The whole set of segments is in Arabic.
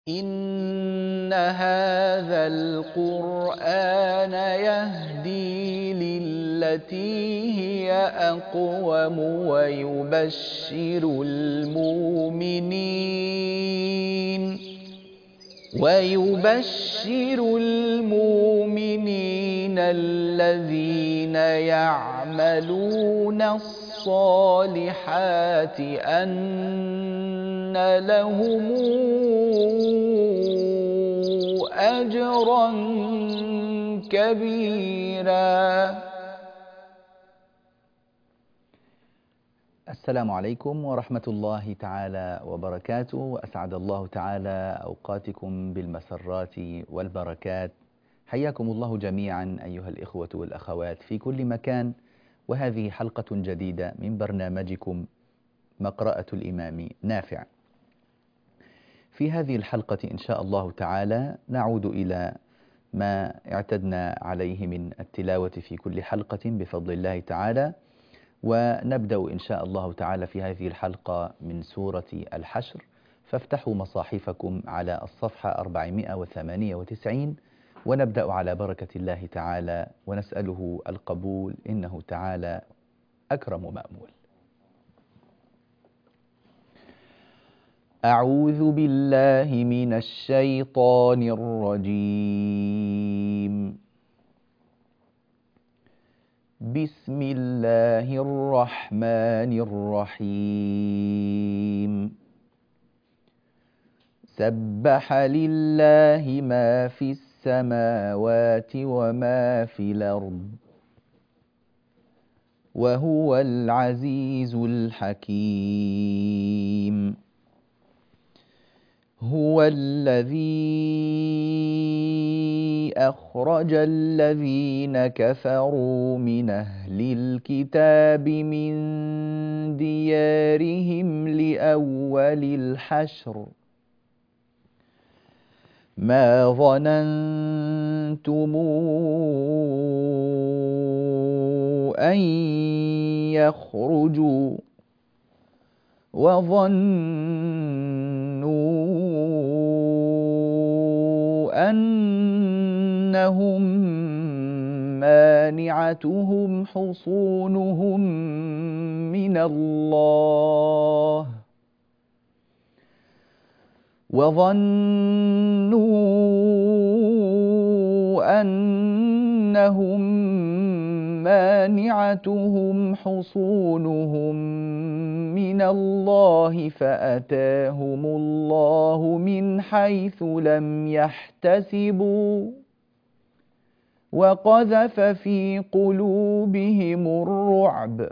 إن هذا القرآن يهدي للتي هي أقوم ويبشر المؤمنين الذين يعملون الصالحات أن لهم أجرا كبيرا. السلام عليكم ورحمة الله تعالى وبركاته، وأسعد الله تعالى أوقاتكم بالمسرات والبركات. حياكم الله جميعا أيها الإخوة والأخوات في كل مكان، وهذه حلقة جديدة من برنامجكم مقرأة الإمام نافع. في هذه الحلقة إن شاء الله تعالى نعود إلى ما اعتدنا عليه من التلاوة في كل حلقة بفضل الله تعالى، ونبدأ إن شاء الله تعالى في هذه الحلقة من سورة الحشر، فافتحوا مصاحفكم على الصفحة 498 ونبدأ على بركة الله تعالى ونسأله القبول إنه تعالى أكرم مأمول. أعوذ بالله من الشيطان الرجيم. بسم الله الرحمن الرحيم. سبح لله ما في السماوات وما في الأرض وهو العزيز الحكيم. هو الذي أخرج الذين كفروا من أهل الكتاب من ديارهم لأول الحشر ما ظننتم أن يخرجوا وظنوا أنهم مانعتهم حصونهم من الله فأتاهم الله من حيث لم يحتسبوا وقذف في قلوبهم الرعب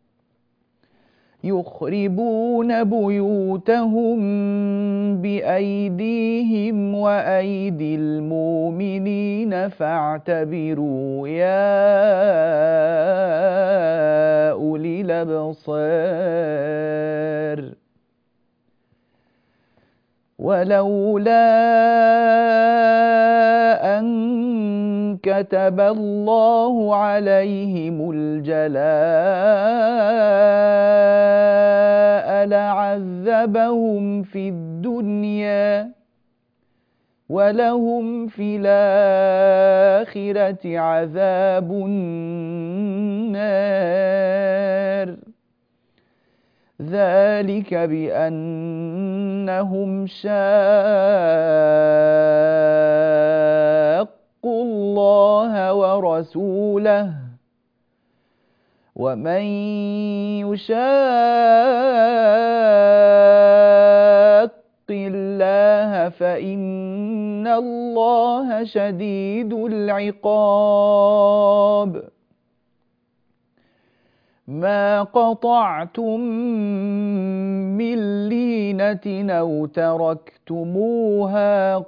يخربون بيوتهم بأيديهم وأيدي المؤمنين فاعتبروا يا أولي الأبصار. ولولا أن كتب الله عليهم الجلاء لعذبهم في الدنيا ولهم في الآخرة عذاب النار. ذلك بأنهم شاقوا الله ورسوله ومن يشاق الله فإن الله شديد العقاب. ما قطعتم من لينة أو تركتموها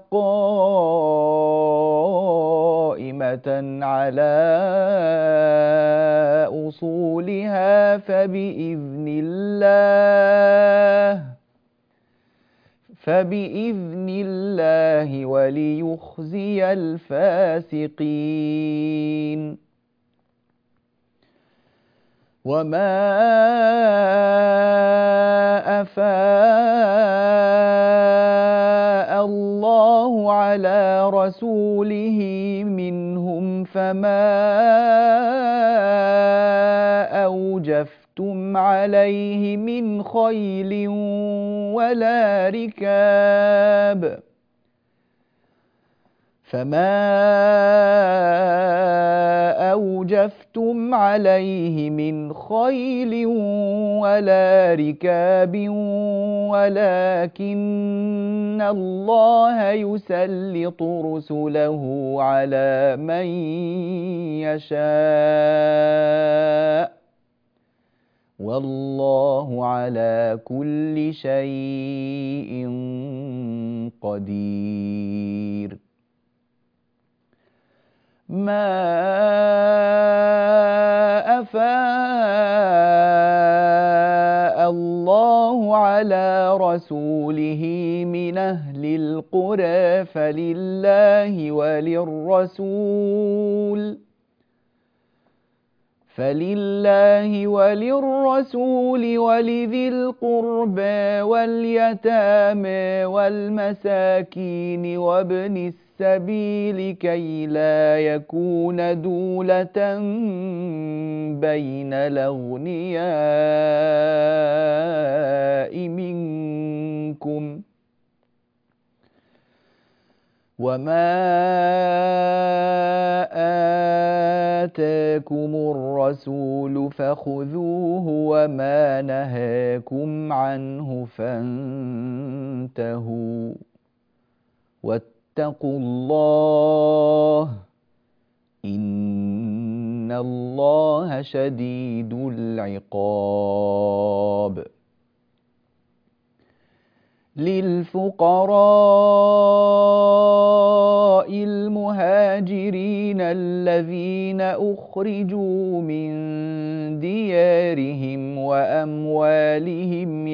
قائمة على أصولها فبإذن الله وليخزي الفاسقين. وما أفاء الله الله على رسوله منهم فما أوجفتم عليه من خيل ولا ركاب ولكن الله يسلط رسله على من يشاء والله على كل شيء قدير. ما أفاء الله على رسوله من أهل القرى فلله وللرسول ولذي القربى واليتامى والمساكين وابن السبيل كي لا يكون دولة بين الأغنياء منكم وما آتاكم الرسول فخذوه وما نهاكم عنه فانتهوا واتقوا الله إن الله شديد العقاب. للفقراء المهاجرين الذين أخرجوا من ديارهم وأموالهم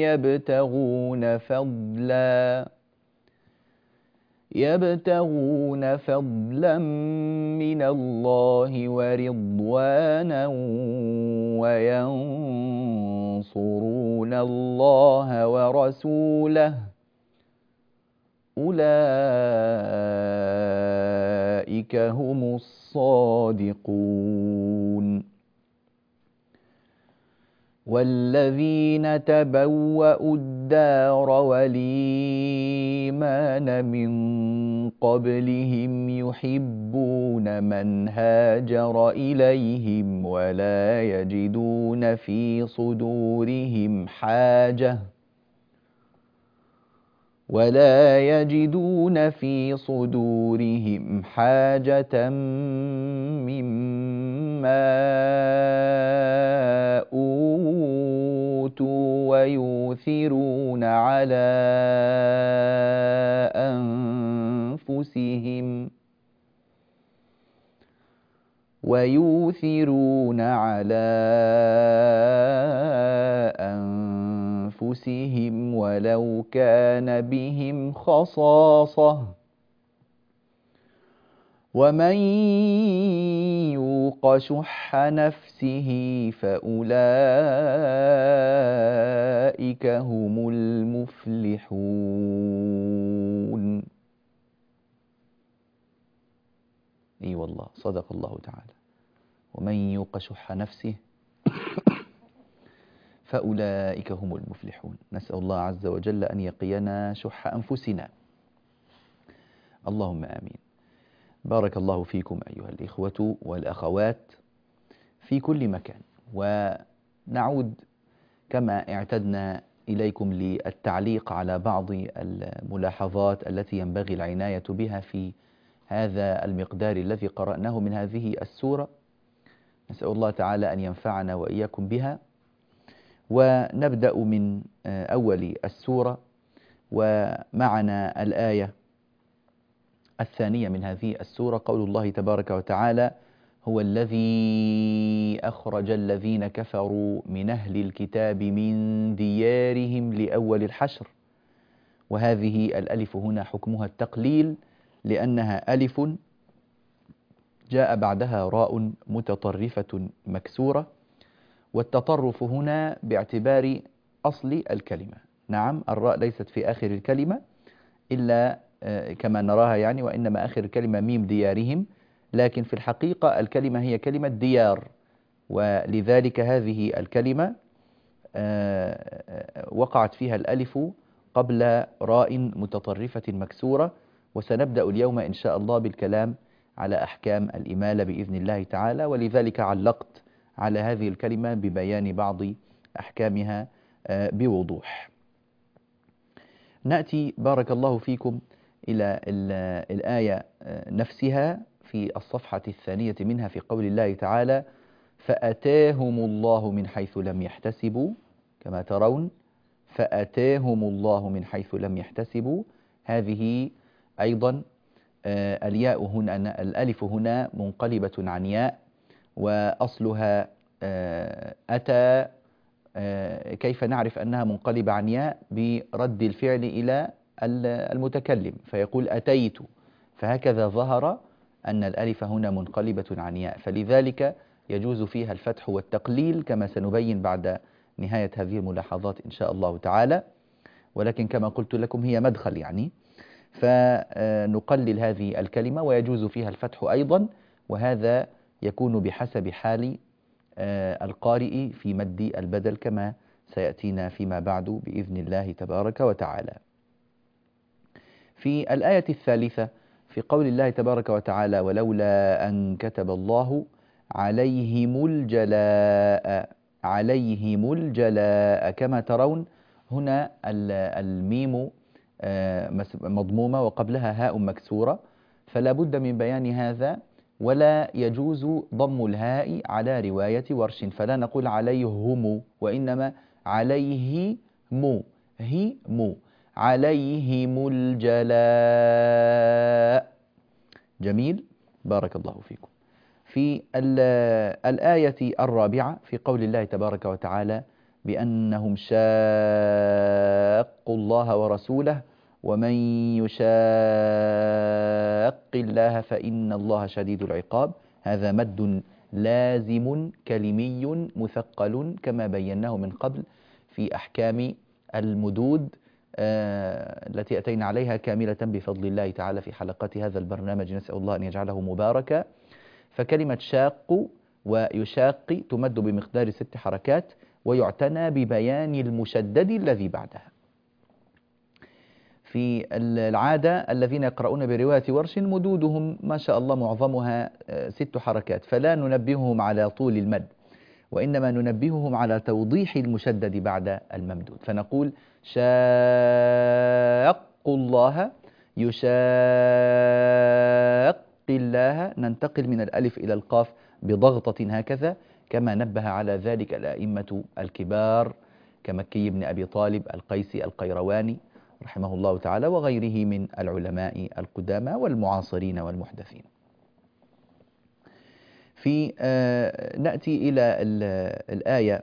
يبتغون فضلا من الله ورضوانا وينصرون الله ورسوله أولئك هم الصادقون. والذين تبوأوا الدار والإيمان من قبلهم يحبون من هاجر إليهم ولا يجدون في صدورهم حاجة مما أوتوا ويؤثرون على أنفسهم ولو كان بهم خصاصة ومن يوق شح نفسه فأولئك هم المفلحون. اي والله صدق الله تعالى. ومن يوق شح نفسه فأولئك هم المفلحون. نسأل الله عز وجل أن يقينا شح أنفسنا، اللهم آمين. بارك الله فيكم أيها الإخوة والأخوات في كل مكان، ونعود كما اعتدنا إليكم للتعليق على بعض الملاحظات التي ينبغي العناية بها في هذا المقدار الذي قرأناه من هذه السورة. نسأل الله تعالى أن ينفعنا وإياكم بها. ونبدأ من أول السورة، ومعنا الآية الثانية من هذه السورة، قول الله تبارك وتعالى: هو الذي أخرج الذين كفروا من أهل الكتاب من ديارهم لأول الحشر. وهذه الألف هنا حكمها التقليل، لأنها ألف جاء بعدها راء متطرفة مكسورة، والتطرف هنا باعتبار أصل الكلمة. نعم، الراء ليست في آخر الكلمة إلا كما نراها يعني، وإنما آخر الكلمة ميم ديارهم، لكن في الحقيقة الكلمة هي كلمة ديار، ولذلك هذه الكلمة وقعت فيها الألف قبل راء متطرفة مكسورة. وسنبدأ اليوم إن شاء الله بالكلام على أحكام الإمالة بإذن الله تعالى، ولذلك علقت على هذه الكلمة ببيان بعض أحكامها بوضوح. نأتي بارك الله فيكم إلى الآية نفسها في الصفحة الثانية منها في قول الله تعالى: فأتاهم الله من حيث لم يحتسبوا، كما ترون فأتاهم الله من حيث لم يحتسبوا. هذه أيضا الياء هنا، الألف هنا منقلبة عن ياء، وأصلها أتى. كيف نعرف أنها منقلبة عن ياء؟ برد الفعل إلى المتكلم فيقول أتيت، فهكذا ظهر أن الألف هنا منقلبة عن ياء، فلذلك يجوز فيها الفتح والتقليل كما سنبين بعد نهاية هذه الملاحظات إن شاء الله تعالى. ولكن كما قلت لكم هي مدخل يعني، فنقلل هذه الكلمة ويجوز فيها الفتح أيضا، وهذا يكون بحسب حال القارئ في مد البدل كما سيأتينا فيما بعد بإذن الله تبارك وتعالى. في الآية الثالثة في قول الله تبارك وتعالى: ولولا أن كتب الله عليهم الجلاء، عليهم الجلاء، كما ترون هنا الميم مضمومة وقبلها هاء مكسورة، فلا بد من بيان هذا، ولا يجوز ضم الهاء على رواية ورش، فلا نقول عليهم وإنما عليه مو، هي مو، عليهم الجلاء. جميل، بارك الله فيكم. في الآية الرابعة في قول الله تبارك وتعالى: بأنهم شاقوا الله ورسوله ومن يشاق الله فإن الله شديد العقاب. هذا مد لازم كلمي مثقل كما بيناه من قبل في أحكام المدود التي أتينا عليها كاملة بفضل الله تعالى في حلقات هذا البرنامج، نسأل الله أن يجعله مباركا. فكلمة شاق ويشاق تمد بمقدار 6 حركات، ويعتنى ببيان المشدد الذي بعدها. في العادة الذين يقرؤون برواية ورش مدودهم ما شاء الله معظمها 6 حركات، فلا ننبههم على طول المد، وإنما ننبههم على توضيح المشدد بعد الممدود، فنقول شاق الله، يشاق الله، ننتقل من الألف إلى القاف بضغطة هكذا، كما نبه على ذلك الأئمة الكبار كمكي بن أبي طالب، القيسي، القيرواني رحمه الله تعالى، وغيره من العلماء القدامى والمعاصرين والمحدثين. في نأتي إلى الآية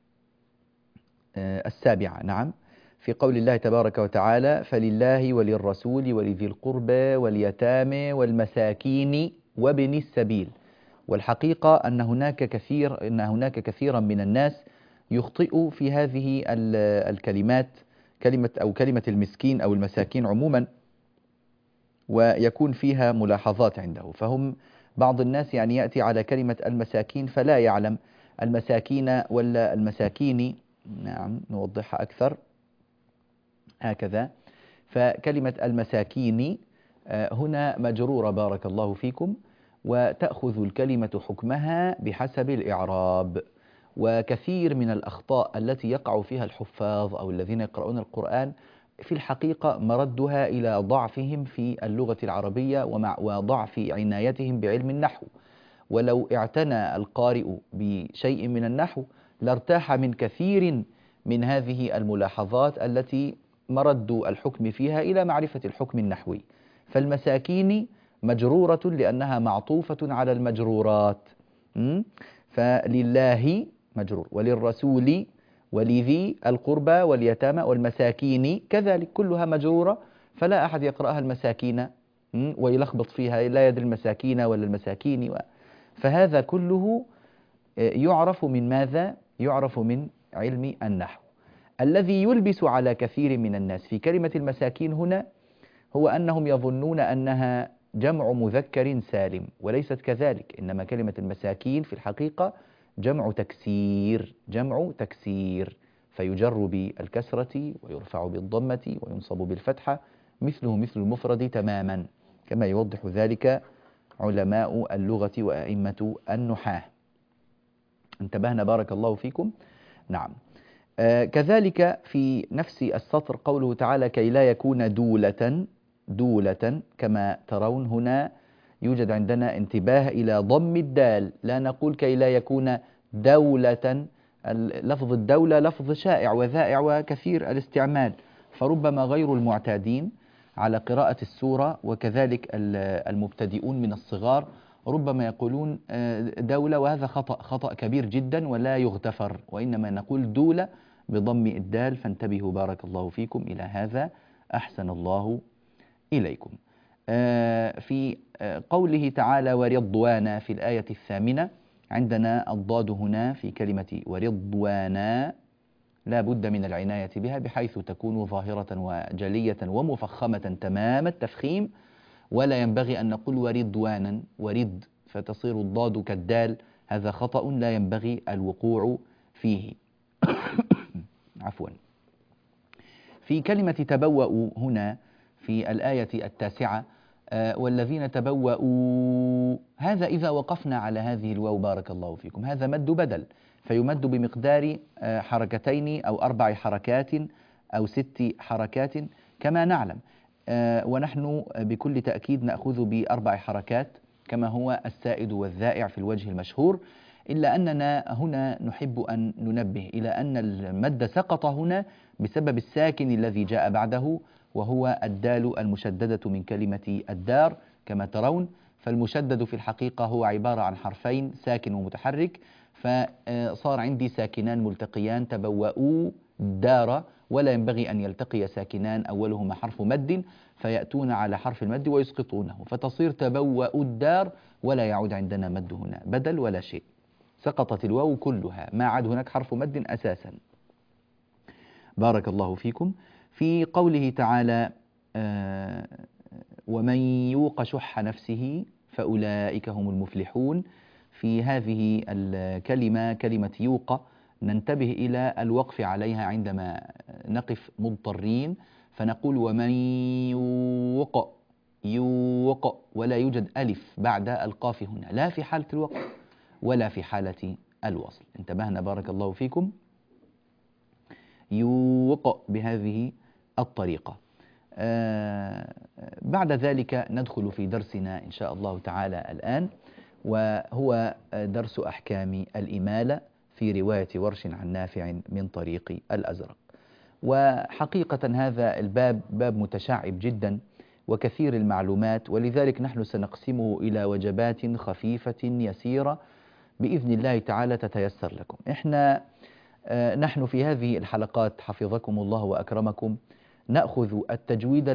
السابعة، نعم، في قول الله تبارك وتعالى: فلله وللرسول ولذي القربى واليتامى والمساكين وابن السبيل. والحقيقة أن هناك كثيرا من الناس يخطئ في هذه الكلمات، كلمة المسكين أو المساكين عموما، ويكون فيها ملاحظات عنده. فهم بعض الناس يعني يأتي على كلمة المساكين فلا يعلم المساكين ولا المساكين. نعم، نوضحها أكثر هكذا. فكلمة المساكين هنا مجرورة بارك الله فيكم، وتأخذ الكلمة حكمها بحسب الإعراب. وكثير من الأخطاء التي يقع فيها الحفاظ أو الذين يقرؤون القرآن في الحقيقة مردها إلى ضعفهم في اللغة العربية وضعف عنايتهم بعلم النحو. ولو اعتنى القارئ بشيء من النحو لارتاح من كثير من هذه الملاحظات التي مرد الحكم فيها إلى معرفة الحكم النحوي. فالمساكين مجرورة لأنها معطوفة على المجرورات، فلله مجرور، وللرسول ولذي القربى واليتامى والمساكين كذلك كلها مجرورة، فلا أحد يقرأها المساكين ويلخبط فيها، لا يدري المساكين ولا المساكين فهذا كله يعرف من ماذا؟ يعرف من علم النحو. الذي يلبس على كثير من الناس في كلمة المساكين هنا هو أنهم يظنون أنها جمع مذكر سالم، وليست كذلك، إنما كلمة المساكين في الحقيقة جمع تكسير، فيجر بالكسرة ويرفع بالضمة وينصب بالفتحة، مثله مثل المفرد تماما، كما يوضح ذلك علماء اللغة وأئمة النحاة. انتبهنا بارك الله فيكم. نعم. كذلك في نفس السطر قوله تعالى كي لا يكون دولة، كما ترون هنا يوجد عندنا انتباه إلى ضم الدال، لا نقول كي لا يكون دولة. لفظ الدولة لفظ شائع وذائع وكثير الاستعمال، فربما غير المعتادين على قراءة السورة وكذلك المبتدئون من الصغار ربما يقولون دولة، وهذا خطأ كبير جدا ولا يغتفر، وإنما نقول دولة بضم الدال، فانتبهوا بارك الله فيكم إلى هذا، أحسن الله إليكم. في قوله تعالى ورضوانا في الآية الثامنة، عندنا الضاد هنا في كلمة ورضوانا لا بد من العناية بها، بحيث تكون ظاهرة وجلية ومفخمة تمام التفخيم، ولا ينبغي أن نقول ورضوانا ورد فتصير الضاد كالدال، هذا خطأ لا ينبغي الوقوع فيه. عفوا. في كلمة تبوأوا هنا في الآية التاسعة والذين تبوأوا، هذا إذا وقفنا على هذه الواو بارك الله فيكم هذا مد بدل، فيمد بمقدار حركتين أو 4 حركات أو 6 حركات كما نعلم، ونحن بكل تأكيد نأخذ ب4 حركات كما هو السائد والذائع في الوجه المشهور، إلا أننا هنا نحب أن ننبه إلى أن المد سقط هنا بسبب الساكن الذي جاء بعده، وهو الدال المشددة من كلمة الدار كما ترون، فالمشدد في الحقيقة هو عبارة عن حرفين ساكن ومتحرك، فصار عندي ساكنان ملتقيان تبوأوا دار، ولا ينبغي أن يلتقي ساكنان أولهما حرف مد فيأتون على حرف المد ويسقطونه، فتصير تبوأوا الدار ولا يعود عندنا مد هنا بدل ولا شيء، سقطت الواو كلها، ما عاد هناك حرف مد أساسا. بارك الله فيكم. في قوله تعالى ومن يوق شح نفسه فأولئك هم المفلحون، في هذه الكلمة كلمة يوق ننتبه إلى الوقف عليها عندما نقف مضطرين، فنقول ومن يوق ولا يوجد ألف بعد القاف هنا، لا في حالة الوقف ولا في حالة الوصل. انتبهنا بارك الله فيكم. يوق بهذه الطريقة. بعد ذلك ندخل في درسنا إن شاء الله تعالى الآن، وهو درس أحكام الإمالة في رواية ورش عن نافع من طريق الأزرق. وحقيقة هذا الباب باب متشعب جدا وكثير المعلومات، ولذلك نحن سنقسمه إلى وجبات خفيفة يسيرة بإذن الله تعالى تتيسر لكم. نحن في هذه الحلقات حفظكم الله وأكرمكم نأخذ التجويد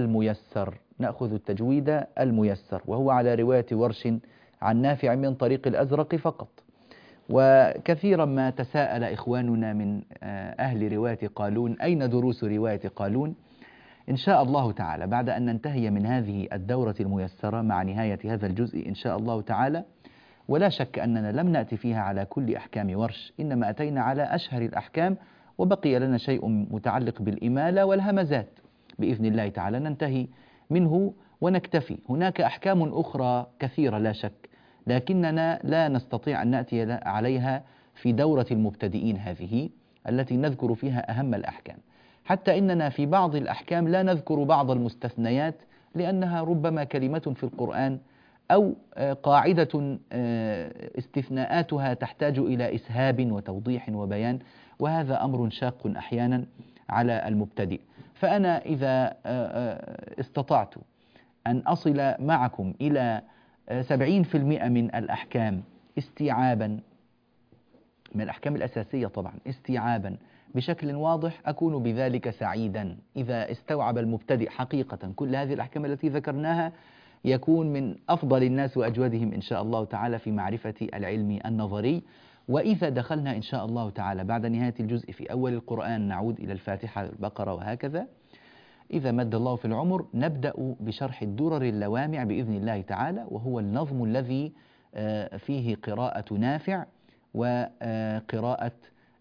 الميسر، وهو على رواية ورش عن نافع من طريق الأزرق فقط. وكثيرا ما تساءل إخواننا من أهل رواية قالون أين دروس رواية قالون؟ إن شاء الله تعالى بعد أن ننتهي من هذه الدورة الميسرة مع نهاية هذا الجزء إن شاء الله تعالى، ولا شك أننا لم نأتي فيها على كل أحكام ورش، إنما أتينا على أشهر الأحكام، وبقي لنا شيء متعلق بالإمالة والهمزات بإذن الله تعالى ننتهي منه ونكتفي. هناك أحكام أخرى كثيرة لا شك، لكننا لا نستطيع أن نأتي عليها في دورة المبتدئين هذه التي نذكر فيها أهم الأحكام، حتى إننا في بعض الأحكام لا نذكر بعض المستثنيات لأنها ربما كلمة في القرآن أو قاعدة استثناءاتها تحتاج إلى إسهاب وتوضيح وبيان، وهذا أمر شاق أحيانا على المبتدئ. فأنا إذا استطعت أن أصل معكم إلى 70% من الأحكام استيعابا، من الأحكام الأساسية طبعا استيعابا بشكل واضح، أكون بذلك سعيدا. إذا استوعب المبتدئ حقيقة كل هذه الأحكام التي ذكرناها يكون من أفضل الناس وأجودهم إن شاء الله تعالى في معرفة العلم النظري. وإذا دخلنا إن شاء الله تعالى بعد نهاية الجزء في أول القرآن نعود إلى الفاتحة البقرة وهكذا، إذا مد الله في العمر نبدأ بشرح الدرر اللوامع بإذن الله تعالى، وهو النظم الذي فيه قراءة نافع وقراءة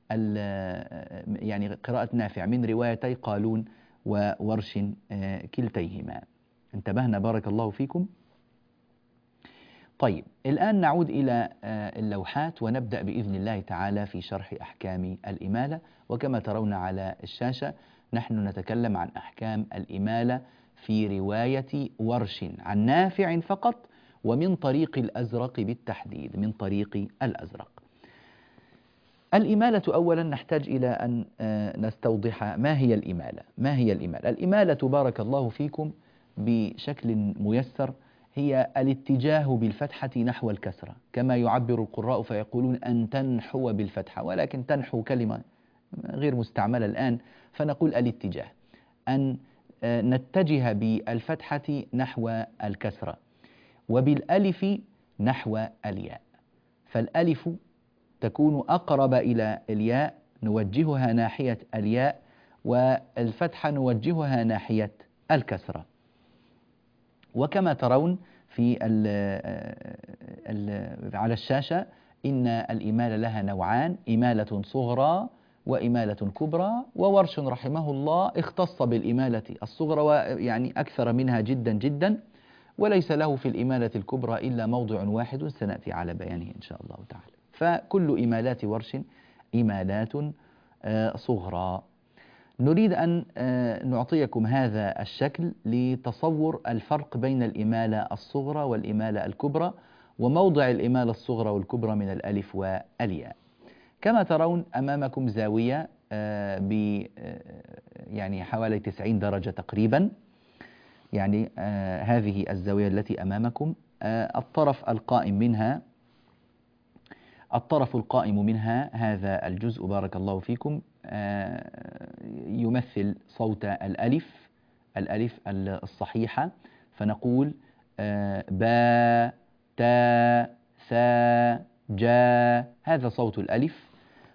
يعني قراءة نافع من روايتي قالون وورش كلتيهما. انتبهنا بارك الله فيكم. طيب الآن نعود إلى اللوحات ونبدأ بإذن الله تعالى في شرح أحكام الإمالة. وكما ترون على الشاشة نحن نتكلم عن أحكام الإمالة في رواية ورش عن نافع فقط، ومن طريق الأزرق بالتحديد، من طريق الأزرق. الإمالة أولا نحتاج إلى أن نستوضح ما هي الإمالة. ما هي الإمالة؟ الإمالة بارك الله فيكم بشكل ميسر هي الاتجاه بالفتحة نحو الكسرة، كما يعبر القراء فيقولون أن تنحو بالفتحة، ولكن تنحو كلمة غير مستعملة الآن، فنقول الاتجاه، أن نتجه بالفتحة نحو الكسرة، وبالألف نحو الياء. فالألف تكون أقرب إلى الياء نوجهها ناحية الياء، والفتحة نوجهها ناحية الكسرة. وكما ترون في على الشاشة إن الإمالة لها نوعان: إمالة صغرى وإمالة كبرى. وورش رحمه الله اختص بالإمالة الصغرى، ويعني أكثر منها جدا جدا، وليس له في الإمالة الكبرى إلا موضع واحد سنأتي على بيانه إن شاء الله تعالى. فكل إمالات ورش إمالات صغرى. نريد أن نعطيكم هذا الشكل لتصور الفرق بين الإمالة الصغرى والإمالة الكبرى، وموضع الإمالة الصغرى والكبرى من الألف والياء. كما ترون أمامكم زاوية يعني حوالي 90 درجة تقريبا، يعني هذه الزاوية التي أمامكم. الطرف القائم منها هذا الجزء بارك الله فيكم يمثل صوت الألف الصحيحة، فنقول با تا ثا جا، هذا صوت الألف.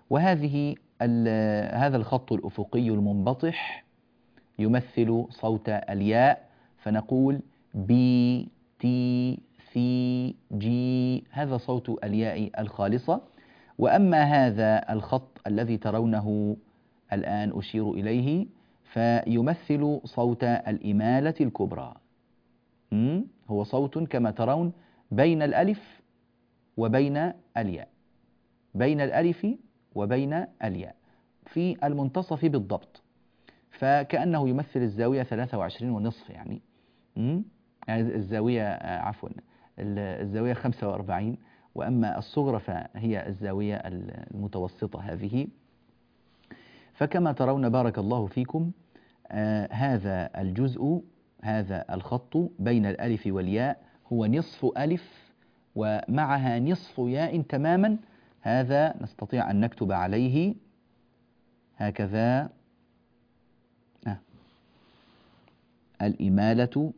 هذا الخط الأفقي المنبطح يمثل صوت الياء، فنقول بي تي ثي جي، هذا صوت الياء الخالصة. وأما هذا الخط الذي ترونه الآن أشير إليه فيمثل صوت الإمالة الكبرى. هو صوت كما ترون بين الألف وبين الياء، بين الألف وبين الياء في المنتصف بالضبط، فكأنه يمثل الزاوية 23.5 يعني الزاوية عفوا الزاوية 45، وأما الصغرى فهي الزاوية المتوسطة هذه. فكما ترون بارك الله فيكم هذا الجزء، هذا الخط بين الألف والياء هو نصف ألف ومعها نصف ياء تماما. هذا نستطيع أن نكتب عليه هكذا: الإمالة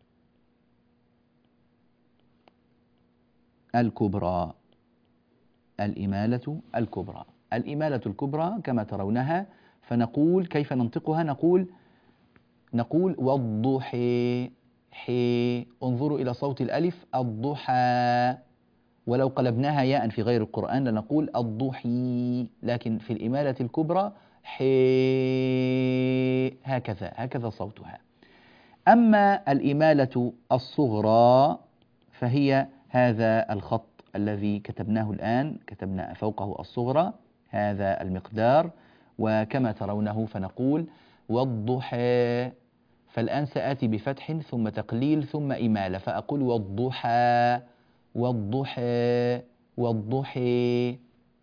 الكبرى. الإمالة الكبرى. الإمالة الكبرى كما ترونها، فنقول كيف ننطقها؟ نقول والضحى، حي. انظروا إلى صوت الألف الضحى، ولو قلبناها ياء في غير القرآن لنقول الضحي، لكن في الإمالة الكبرى حي، هكذا صوتها. أما الإمالة الصغرى فهي هذا الخط الذي كتبناه الآن، كتبنا فوقه الصغرى هذا المقدار، وكما ترونه فنقول والضحى. فالآن سآتي بفتح ثم تقليل ثم إمالة، فأقول والضحى والضحى والضحى،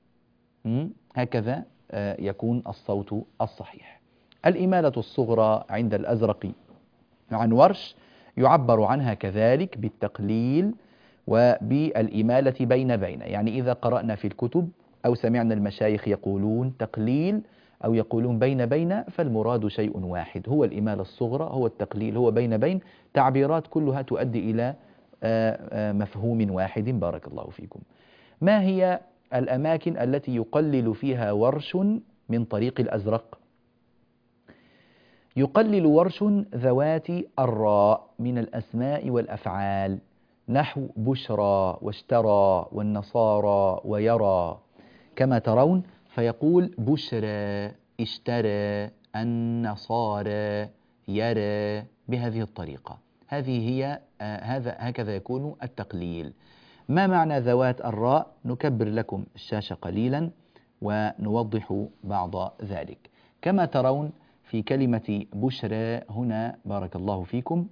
هكذا يكون الصوت الصحيح. الإمالة الصغرى عند الأزرق عن ورش يعبر عنها كذلك بالتقليل وبالإمالة بين، يعني إذا قرأنا في الكتب أو سمعنا المشايخ يقولون تقليل أو يقولون بين، فالمراد شيء واحد، هو الإمالة الصغرى، هو التقليل، هو بين، تعبيرات كلها تؤدي إلى مفهوم واحد بارك الله فيكم. ما هي الأماكن التي يقلل فيها ورش من طريق الأزرق؟ يقلل ورش ذوات الراء من الأسماء والأفعال، نحو بشرى واشترى والنصارى ويرى كما ترون، فيقول بشرى، اشترى، النصارى، يرى، بهذه الطريقة. هذه هي هكذا يكون التقليل. ما معنى ذوات الراء؟ نكبر لكم الشاشة قليلا ونوضح بعض ذلك. كما ترون في كلمة بشرى هنا، بارك الله فيكم،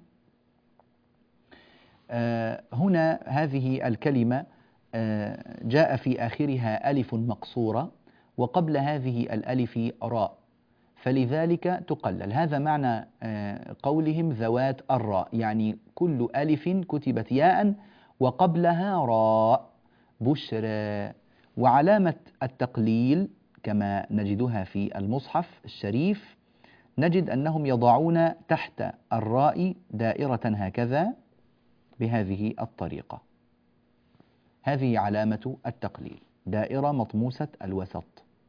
هنا هذه الكلمة جاء في آخرها ألف مقصورة، وقبل هذه الألف راء، فلذلك تقلل. هذا معنى قولهم ذوات الراء، يعني كل ألف كتبت ياء وقبلها راء، بشرى. وعلامة التقليل كما نجدها في المصحف الشريف، نجد أنهم يضعون تحت الراء دائرة هكذا بهذه الطريقة. هذه علامة التقليل، دائرة مطموسة الوسط،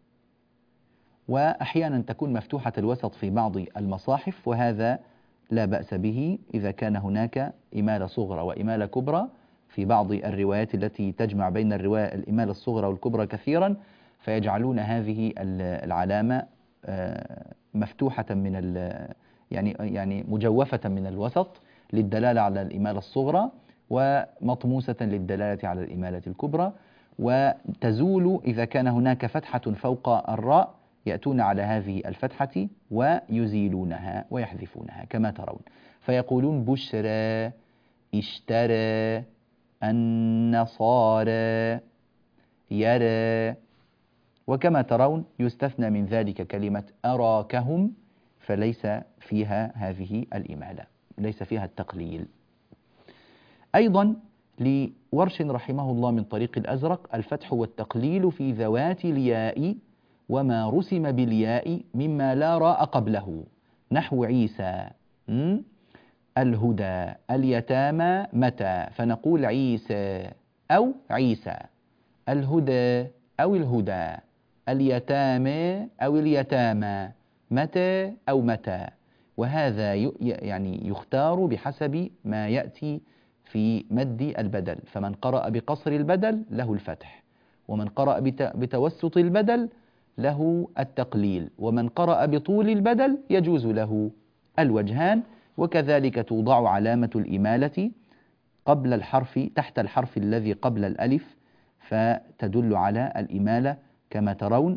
وأحيانا تكون مفتوحة الوسط في بعض المصاحف، وهذا لا بأس به إذا كان هناك إمالة صغرى وإمالة كبرى. في بعض الروايات التي تجمع بين الإمالة الصغرى والكبرى كثيرا، فيجعلون هذه العلامة مفتوحة من يعني مجوفة من الوسط للدلالة على الإمالة الصغرى، ومطموسة للدلالة على الإمالة الكبرى، وتزول إذا كان هناك فتحة فوق الراء، يأتون على هذه الفتحة ويزيلونها ويحذفونها كما ترون، فيقولون بشرى، اشترى، النصارى، يرى. وكما ترون يستثنى من ذلك كلمة أراكهم، فليس فيها هذه الإمالة، ليس فيها التقليل. أيضا لورش رحمه الله من طريق الأزرق الفتح والتقليل في ذوات الياء وما رسم بالياء مما لا راء قبله، نحو عيسى، الهدى، اليتامى، متى، فنقول عيسى أو عيسى، الهدى أو الهدى، اليتامى أو اليتامى، متى أو متى. وهذا يعني يختار بحسب ما يأتي في مد البدل، فمن قرأ بقصر البدل له الفتح، ومن قرأ بتوسط البدل له التقليل، ومن قرأ بطول البدل يجوز له الوجهان. وكذلك توضع علامة الإمالة قبل الحرف، تحت الحرف الذي قبل الألف، فتدل على الإمالة كما ترون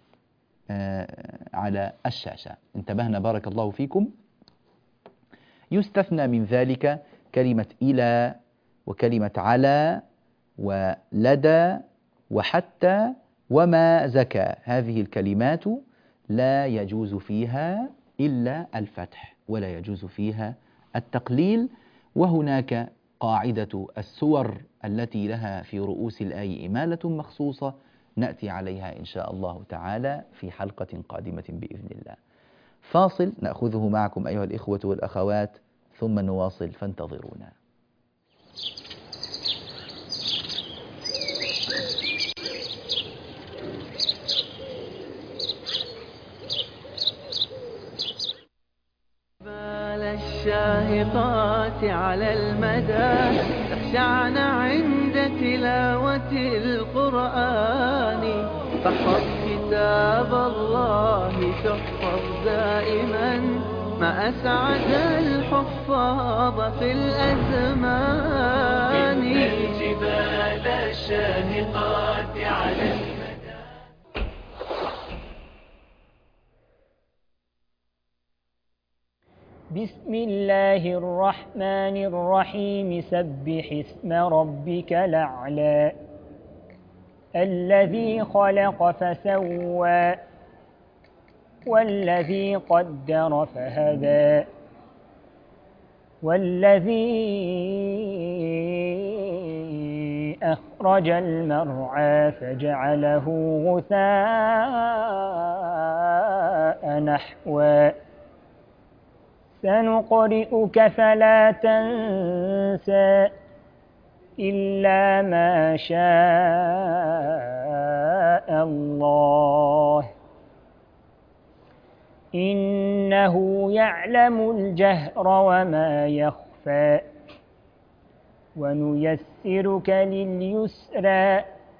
على الشاشة. انتبهنا بارك الله فيكم. يستثنى من ذلك كلمة إلى، وكلمة على، ولدى، وحتى، وما زكى. هذه الكلمات لا يجوز فيها إلا الفتح، ولا يجوز فيها التقليل. وهناك قاعدة السور التي لها في رؤوس الآي إمالة مخصوصة، نأتي عليها إن شاء الله تعالى في حلقة قادمة بإذن الله. فاصل نأخذه معكم أيها الإخوة والأخوات، ثم نواصل، فانتظرونا. الشاهقات على المدى تخشعن عند تلاوة القرآن، فاحفظ كتاب الله تحفظ دائما، ما أسعد الحفاظ في الأزمان. إن الجبال الشاهقات على المدى. بسم الله الرحمن الرحيم. سبح اسم ربك الأعلى، الذي خلق فسوى، والذي قدر فهدى، والذي أخرج المرعى فجعله غثاء نحوا. سنقرئك فلا تنسى إلا ما شاء الله، إنه يعلم الجهر وما يخفى ونيسرك لليسرى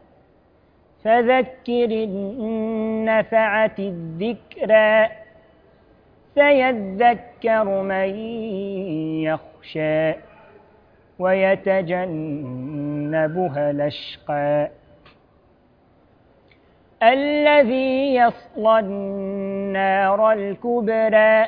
فذكر إن نفعت الذكرى سيذكر من يخشى ويتجنبها الأشقى الذي يصلى النار الكبرى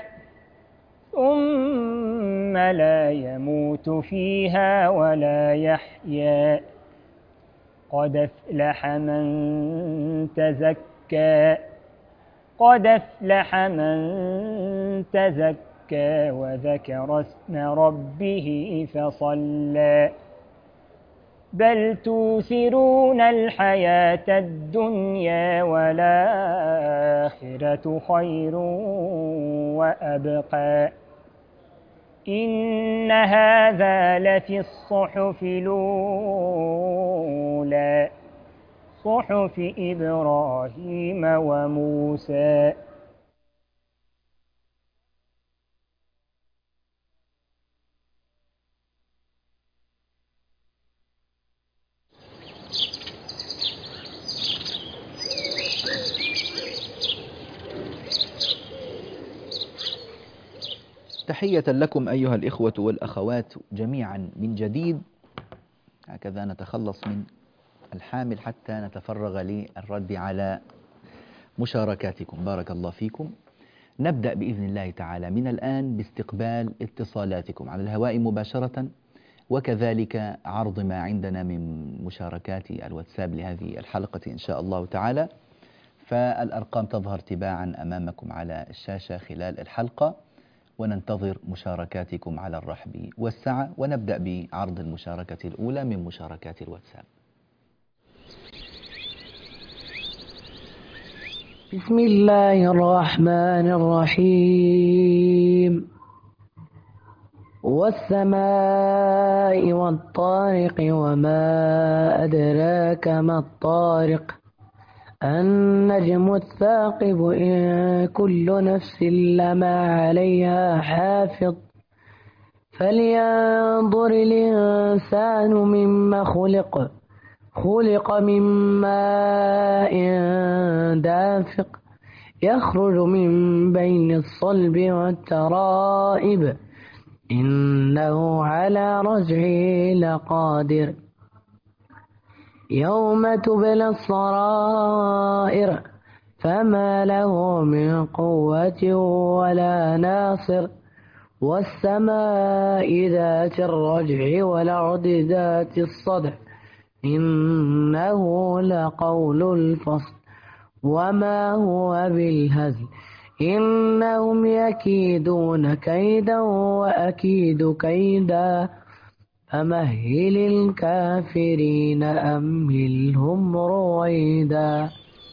ثم لا يموت فيها ولا يحيا قد أفلح من تزكى قد أفلح من تزكى وذكر اسم ربه فصلى بل توثرون الحياة الدنيا والآخرة خير وأبقى إن هذا لفي الصحف الأولى صحف إبراهيم وموسى. تحية لكم أيها الإخوة والأخوات جميعا من جديد. هكذا نتخلص من الحامل حتى نتفرغ للرد على مشاركاتكم. بارك الله فيكم. نبدأ بإذن الله تعالى من الآن باستقبال اتصالاتكم على الهواء مباشرة، وكذلك عرض ما عندنا من مشاركات الواتساب لهذه الحلقة إن شاء الله تعالى. فالأرقام تظهر تباعا أمامكم على الشاشة خلال الحلقة، وننتظر مشاركاتكم على الرحب والسعة. ونبدأ بعرض المشاركة الأولى من مشاركات الواتساب. بسم الله الرحمن الرحيم. والسماء والطارق وما أدراك ما الطارق النجم الثاقب إن كل نفس لما عليها حافظ فلينظر الإنسان مما خلق من ماء دافق يخرج من بين الصلب والترائب إنه على رجعه لقادر يوم تبلى السرائر فما له من قوة ولا ناصر والسماء ذات الرجع والأرض ذات الصدع إنه لقول الفصل وما هو بالهزل إنهم يكيدون كيدا وأكيد كيدا فمهل الكافرين أمهلهم رويدا.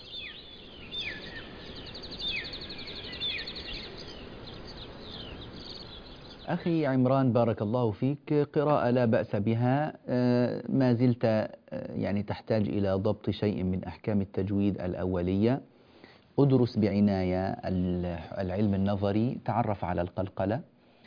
أخي عمران بارك الله فيك، قراءة لا بأس بها. ما زلت يعني تحتاج إلى ضبط شيء من أحكام التجويد الأولية. أدرس بعناية العلم النظري، تعرف على القلقلة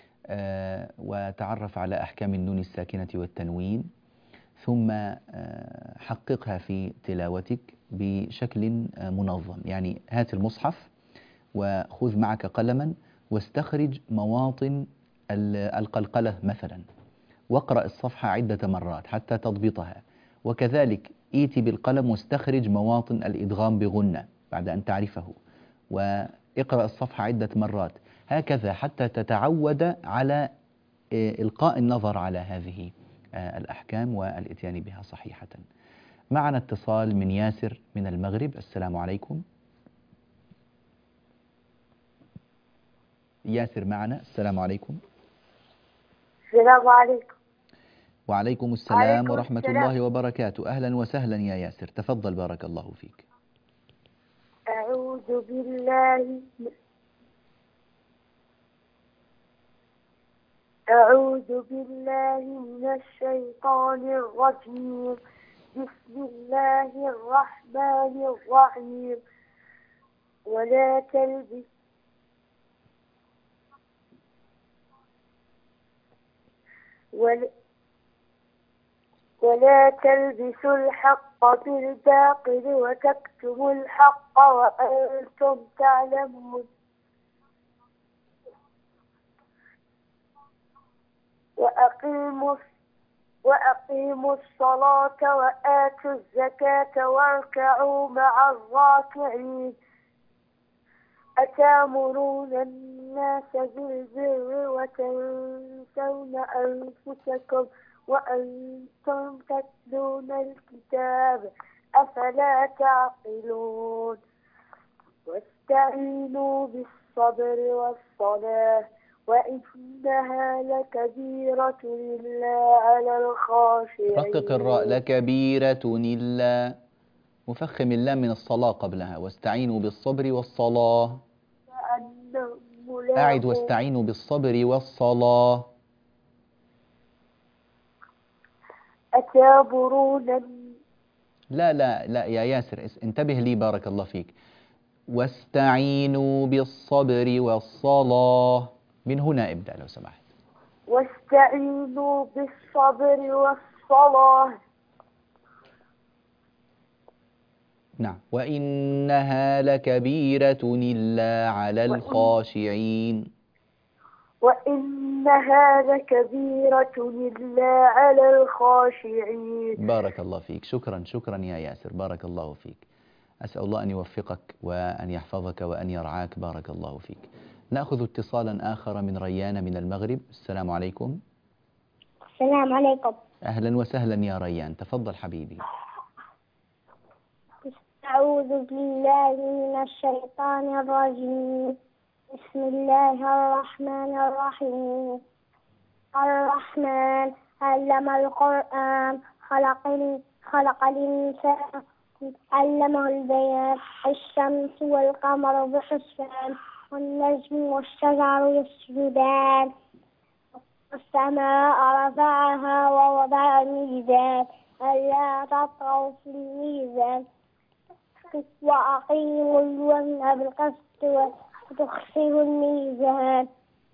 وتعرف على أحكام النون الساكنة والتنوين، ثم حققها في تلاوتك بشكل منظم. يعني هات المصحف وخذ معك قلما واستخرج مواطن القلقلة مثلا، واقرأ الصفحة عدة مرات حتى تضبطها، وكذلك إيتي بالقلم واستخرج مواطن الإدغام بغنة بعد أن تعرفه، واقرأ الصفحة عدة مرات، هكذا حتى تتعود على إلقاء النظر على هذه الأحكام والإتيان بها صحيحة. معنا اتصال من ياسر من المغرب. السلام عليكم. ياسر معنا. السلام عليكم. السلام عليكم. وعليكم السلام وعليكم ورحمة السلام. الله وبركاته. أهلا وسهلا يا ياسر، تفضل بارك الله فيك. أعوذ بالله من الشيطان الرجيم. بسم الله الرحمن الرحيم. ول- ولا تلبسوا الحق بالباطل وتكتموا الحق وأنتم تعلمون وأقيموا الصلاة وآتوا الزكاة واركعوا مع الراكعين أتأمرون الناس بالبر وتنسون أنفسكم وأنتم تتلون الكتاب أفلا تعقلون واستعينوا بالصبر والصلاة وإنها لكبيرة إلا على الخاشعين. رقق الراء، لكبيرة إلا، وفخم اللام من الصلاة قبلها. واستعينوا بالصبر والصلاة. أعد واستعينوا بالصبر والصلاة. أتأمرون لا لا لا يا ياسر، انتبه لي بارك الله فيك. واستعينوا بالصبر والصلاة، من هنا ابدأ لو سمحت. واستعينوا بالصبر والصلاة. نعم. وإنها لكبيرة إلا على الخاشعين. وإنها لكبيرة إلا على الخاشعين. بارك الله فيك، شكرا شكرا يا ياسر، بارك الله فيك. أسأل الله أن يوفقك وأن يحفظك وأن يرعاك، بارك الله فيك. نأخذ اتصالا آخر من ريان من المغرب. السلام عليكم. السلام عليكم. أهلا وسهلا يا ريان، تفضل حبيبي. أعوذ بالله من الشيطان الرجيم. بسم الله الرحمن الرحيم. الرحمن علم القرآن خلق الإنسان علمه البيان. الشمس والقمر بحسبان والنجم والشجر يسجدان والسماء رفعها ووضع الميزان ألا تطغوا في الميزان وأقيموا الوزن بالقسط وتخسروا الميزان.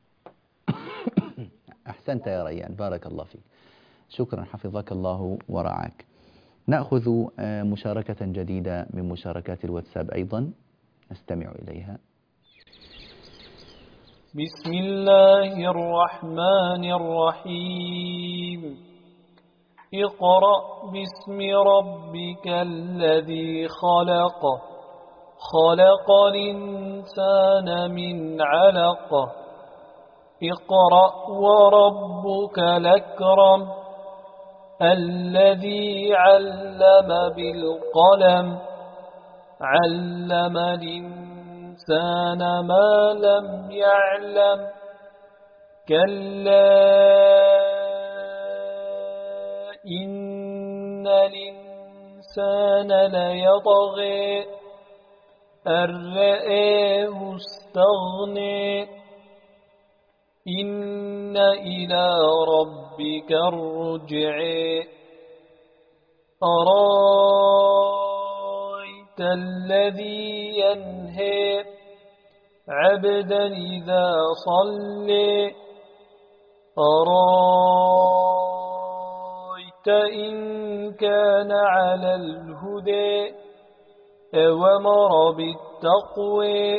أحسنت يا ريان، بارك الله فيك، شكرا، حفظك الله ورعاك. نأخذ مشاركة جديدة من مشاركات الواتساب أيضا، نستمع إليها. بسم الله الرحمن الرحيم. اقرأ باسم ربك الذي خلق خلق الإنسان من علق اقرأ وربك الأكرم الذي علم بالقلم علم الإنسان ما لم يعلم كلا إن الإنسان ليطغي أن رآه استغنى إن إلى ربك الرجع أرأيت الذي ينهى عبدا إذا صلى أرأيت إن كان على الهدى أوامر بالتقوى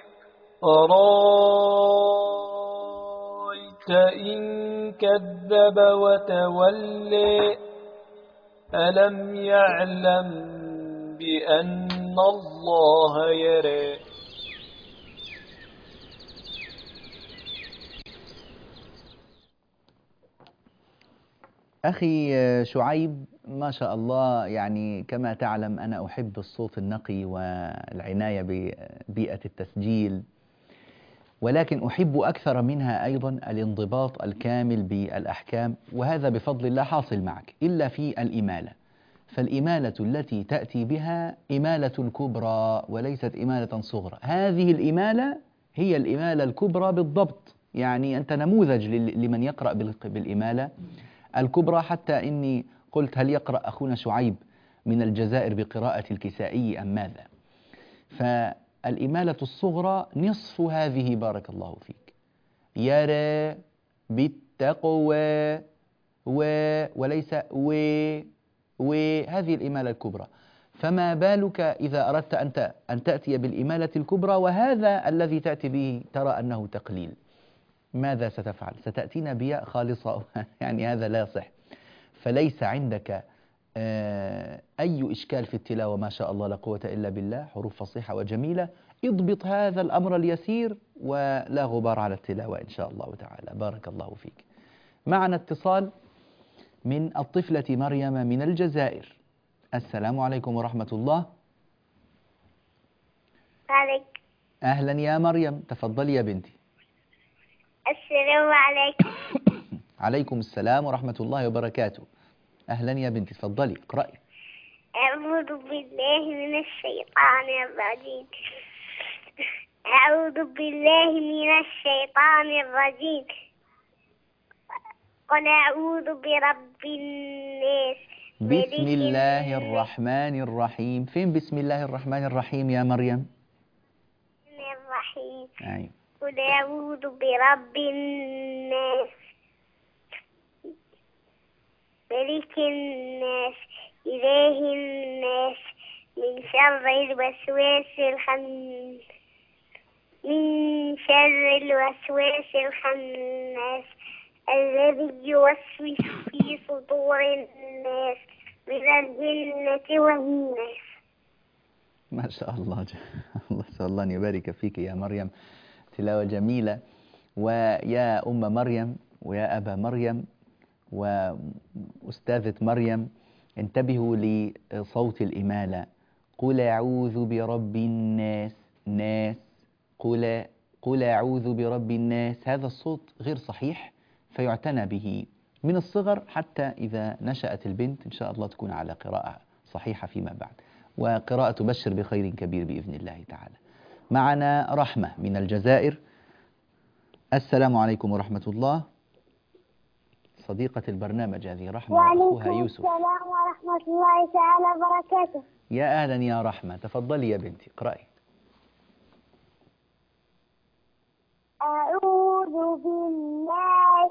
أرأيت إن كذب وتولى ألم يعلم بأن الله يرى. أخي شعيب، ما شاء الله، يعني كما تعلم أنا أحب الصوت النقي والعناية ببيئة التسجيل، ولكن أحب أكثر منها أيضا الانضباط الكامل بالأحكام، وهذا بفضل الله حاصل معك إلا في الإمالة. فالإمالة التي تأتي بها إمالة الكبرى وليست إمالة صغرى. هذه الإمالة هي الإمالة الكبرى بالضبط، يعني أنت نموذج لمن يقرأ بالإمالة الكبرى، حتى إني قلت هل يقرأ أخونا شعيب من الجزائر بقراءة الكسائي أم ماذا؟ فالإمالة الصغرى نصف هذه، بارك الله فيك. يرى بالتقوى وليس وهذه الإمالة الكبرى. فما بالك إذا أردت أن تأتي بالإمالة الكبرى وهذا الذي تأتي به ترى أنه تقليل؟ ماذا ستفعل؟ ستأتينا بياء خالصة يعني هذا لا يصح. فليس عندك أي إشكال في التلاوة، ما شاء الله لا قوة إلا بالله، حروف فصيحة وجميلة. اضبط هذا الأمر اليسير ولا غبار على التلاوة إن شاء الله تعالى. بارك الله فيك. معنا اتصال من الطفلة مريم من الجزائر. السلام عليكم ورحمة الله. عليك. أهلا يا مريم، تفضلي يا بنتي. السلام عليكم. عليكم السلام ورحمة الله وبركاته. أهلا يا بنتي، تفضلي اقرأي. أعوذ بالله من الشيطان الرجيم. أعوذ بالله من الشيطان الرجيم. قل أعوذ برب الناس. بسم الله الرحمن الرحيم. فين بسم الله الرحمن الرحيم يا مريم؟ الرحيم. أيوة. قل أعوذ برب الناس، ملك الناس، إله الناس، من شر الوسواس الخناس الذي يوسوس في صدور الناس من الجنة والناس. ما شاء الله. الله سأل الله أن يبارك فيك يا مريم، تلاوة جميلة. ويا أم مريم ويا أبا مريم وأستاذة مريم، انتبهوا لصوت الإمالة. قل أعوذ برب الناس، ناس. قل أعوذ برب الناس، هذا الصوت غير صحيح، فيعتنى به من الصغر حتى إذا نشأت البنت إن شاء الله تكون على قراءة صحيحة فيما بعد، وقراءة تبشر بخير كبير بإذن الله تعالى. معنا رحمة من الجزائر. السلام عليكم ورحمة الله. صديقة البرنامج هذه رحمة وأخوها يوسف. وعليكم السلام ورحمة الله تعالى وبركاته. يا أهلا يا رحمة، تفضلي يا بنتي اقرأي. أعوذ بالله.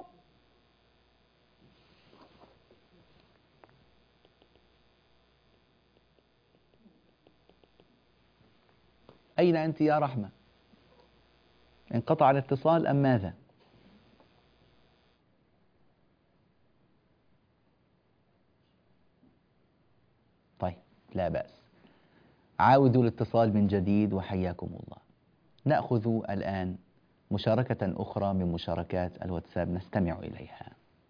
أين أنت يا رحمة؟ انقطع الاتصال أم ماذا؟ طيب لا بأس، عاودوا الاتصال من جديد وحياكم الله. نأخذ الآن مشاركة أخرى من مشاركات الواتساب نستمع إليها.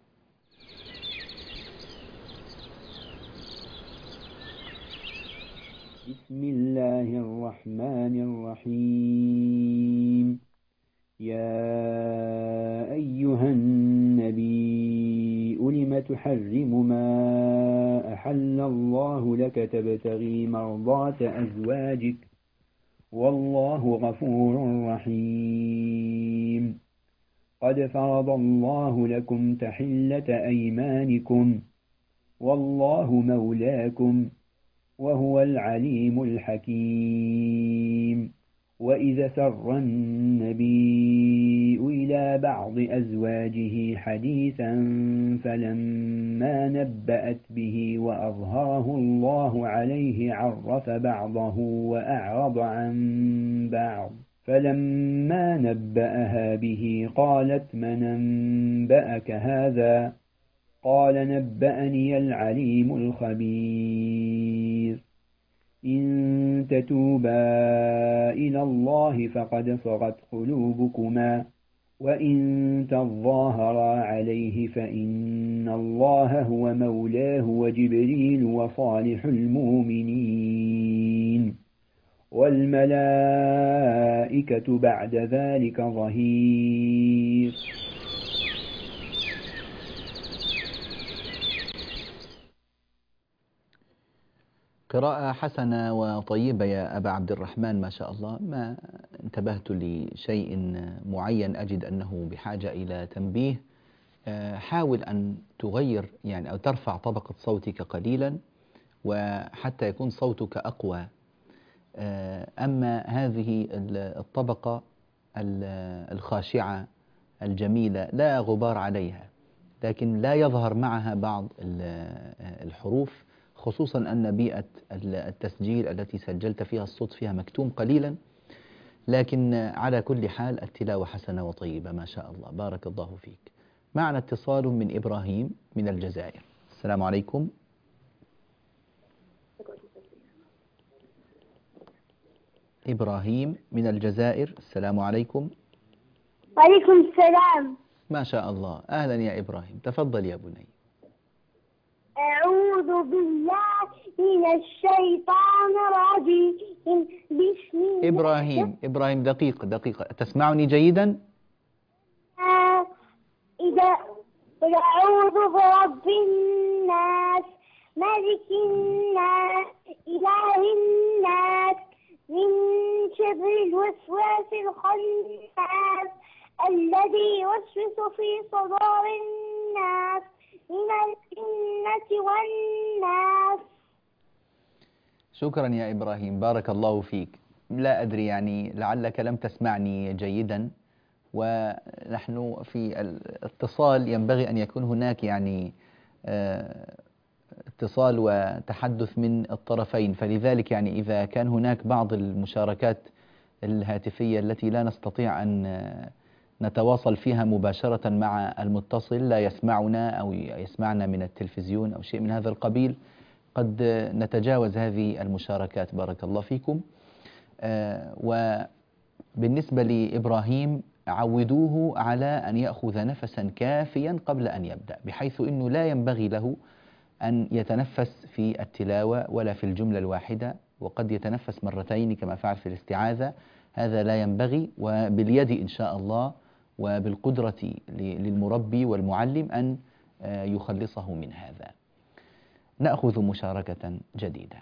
بسم الله الرحمن الرحيم. يا أيها النبي لم تحرم ما أحل الله لك تبتغي مرضات أزواجك والله غفور رحيم. قد فرض الله لكم تحلة أيمانكم والله مولاكم وهو العليم الحكيم. وإذا سر النبي إلى بعض أزواجه حديثا فلما نبأت به وأظهره الله عليه عرف بعضه وأعرض عن بعض، فلما نبأها به قالت من أنبأك هذا؟ قال نبأني العليم الخبير. إن تتوبا إلى الله فقد صغت قلوبكما وإن تظاهرا عليه فإن الله هو مولاه وجبريل وصالح المؤمنين والملائكة بعد ذلك ظهير. قراءة حسنة وطيبة يا أبا عبد الرحمن، ما شاء الله. ما انتبهت لشيء معين أجد أنه بحاجة إلى تنبيه. حاول أن تغير يعني أو ترفع طبقة صوتك قليلا وحتى يكون صوتك أقوى. أما هذه الطبقة الخاشعة الجميلة لا غبار عليها، لكن لا يظهر معها بعض الحروف، خصوصا أن بيئة التسجيل التي سجلت فيها الصوت فيها مكتوم قليلا، لكن على كل حال التلاوة حسنة وطيبة ما شاء الله، بارك الله فيك. معنا اتصال من إبراهيم من الجزائر. السلام عليكم. إبراهيم من الجزائر، السلام عليكم. وعليكم السلام. ما شاء الله، أهلا يا إبراهيم، تفضل يا بني. أعوذ بالله من الشيطان الرجيم. بسم الله. إبراهيم دقيقة، تسمعني جيدا؟ إذا قل أعوذ برب الناس ملك الناس إله الناس من شر الوسواس الخناس الذي يوسوس في صدور الناس من الجنة والناس. شكرا يا إبراهيم، بارك الله فيك. لا أدري يعني لعلك لم تسمعني جيدا، ونحن في الاتصال ينبغي أن يكون هناك يعني اتصال وتحدث من الطرفين، فلذلك يعني إذا كان هناك بعض المشاركات الهاتفية التي لا نستطيع أن نتواصل فيها مباشرة مع المتصل، لا يسمعنا أو يسمعنا من التلفزيون أو شيء من هذا القبيل، قد نتجاوز هذه المشاركات. بارك الله فيكم. وبالنسبة لإبراهيم عودوه على أن يأخذ نفسا كافيا قبل أن يبدأ، بحيث أنه لا ينبغي له أن يتنفس في التلاوة ولا في الجملة الواحدة، وقد يتنفس مرتين كما فعل في الاستعاذة، هذا لا ينبغي. وباليد إن شاء الله وبالقدرة للمربي والمعلم أن يخلصه من هذا. نأخذ مشاركة جديدة.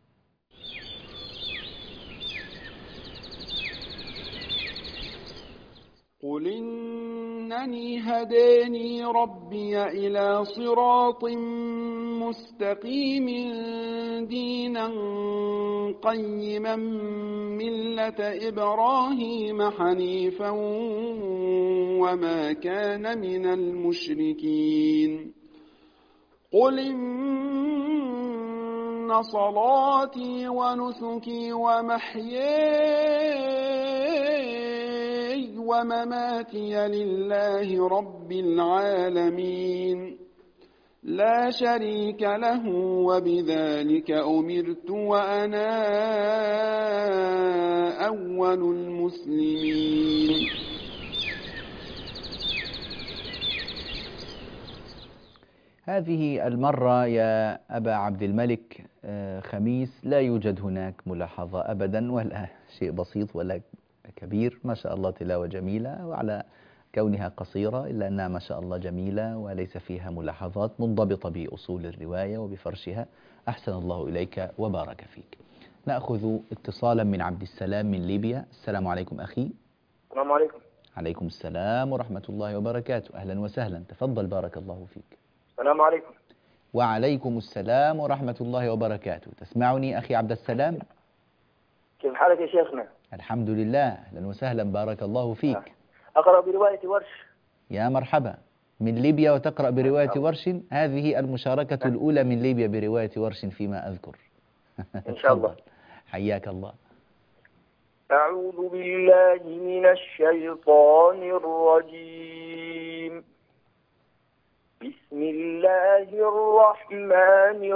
قل إنني هداني ربي إلى صراط مستقيم دينا قيما ملة إبراهيم حنيفا وما كان من المشركين. قل إن صلاتي ونسكي ومحياي ومماتي لله رب العالمين لا شريك له وبذلك أمرت وأنا أول المسلمين. هذه المرة يا أبا عبد الملك خميس لا يوجد هناك ملاحظة أبدا، ولا شيء بسيط ولا كبير. ما شاء الله تلاوة جميلة، وعلى كونها قصيرة إلا أنها ما شاء الله جميلة وليس فيها ملاحظات، منضبطة بأصول الرواية وبفرشها. أحسن الله إليك وبارك فيك. نأخذ اتصالا من عبد السلام من ليبيا. السلام عليكم أخي. السلام عليكم. عليكم السلام ورحمة الله وبركاته، أهلا وسهلا، تفضل بارك الله فيك. السلام عليكم. وعليكم السلام ورحمة الله وبركاته. تسمعني أخي عبد السلام؟ كيف حالك يا شيخنا؟ الحمد لله، أهلا وسهلا، بارك الله فيك. أقرأ برواية ورش. يا مرحبا، من ليبيا وتقرأ برواية ورش. هذه المشاركة الأولى من ليبيا برواية ورش فيما أذكر. إن شاء الله. حياك الله. أعوذ بالله من الشيطان الرجيم. بسم الله الرحمن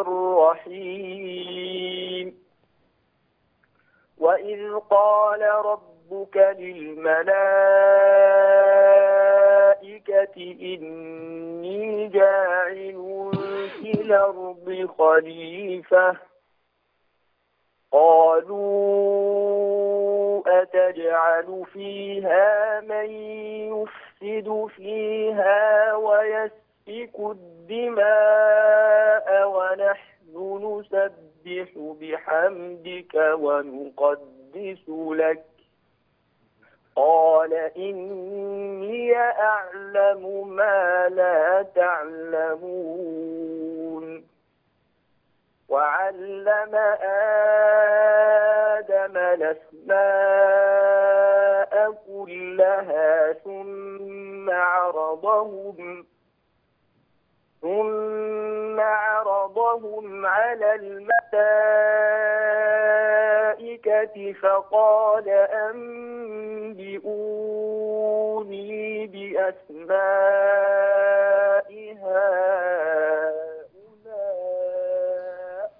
الرحيم. وإذ قال ربك للملائكة إني جاعل في الأرض خليفة قالوا أتجعل فيها من يفسد فيها ويسفك الدماء ونحن نسبح بحمدك ونقدس لك قال إني أعلم ما لا تعلمون. وعلم آدم الأسماء كلها ثم عرضهم ثم عرضهم على الملائكة فقال أنبئوني بأسماء هؤلاء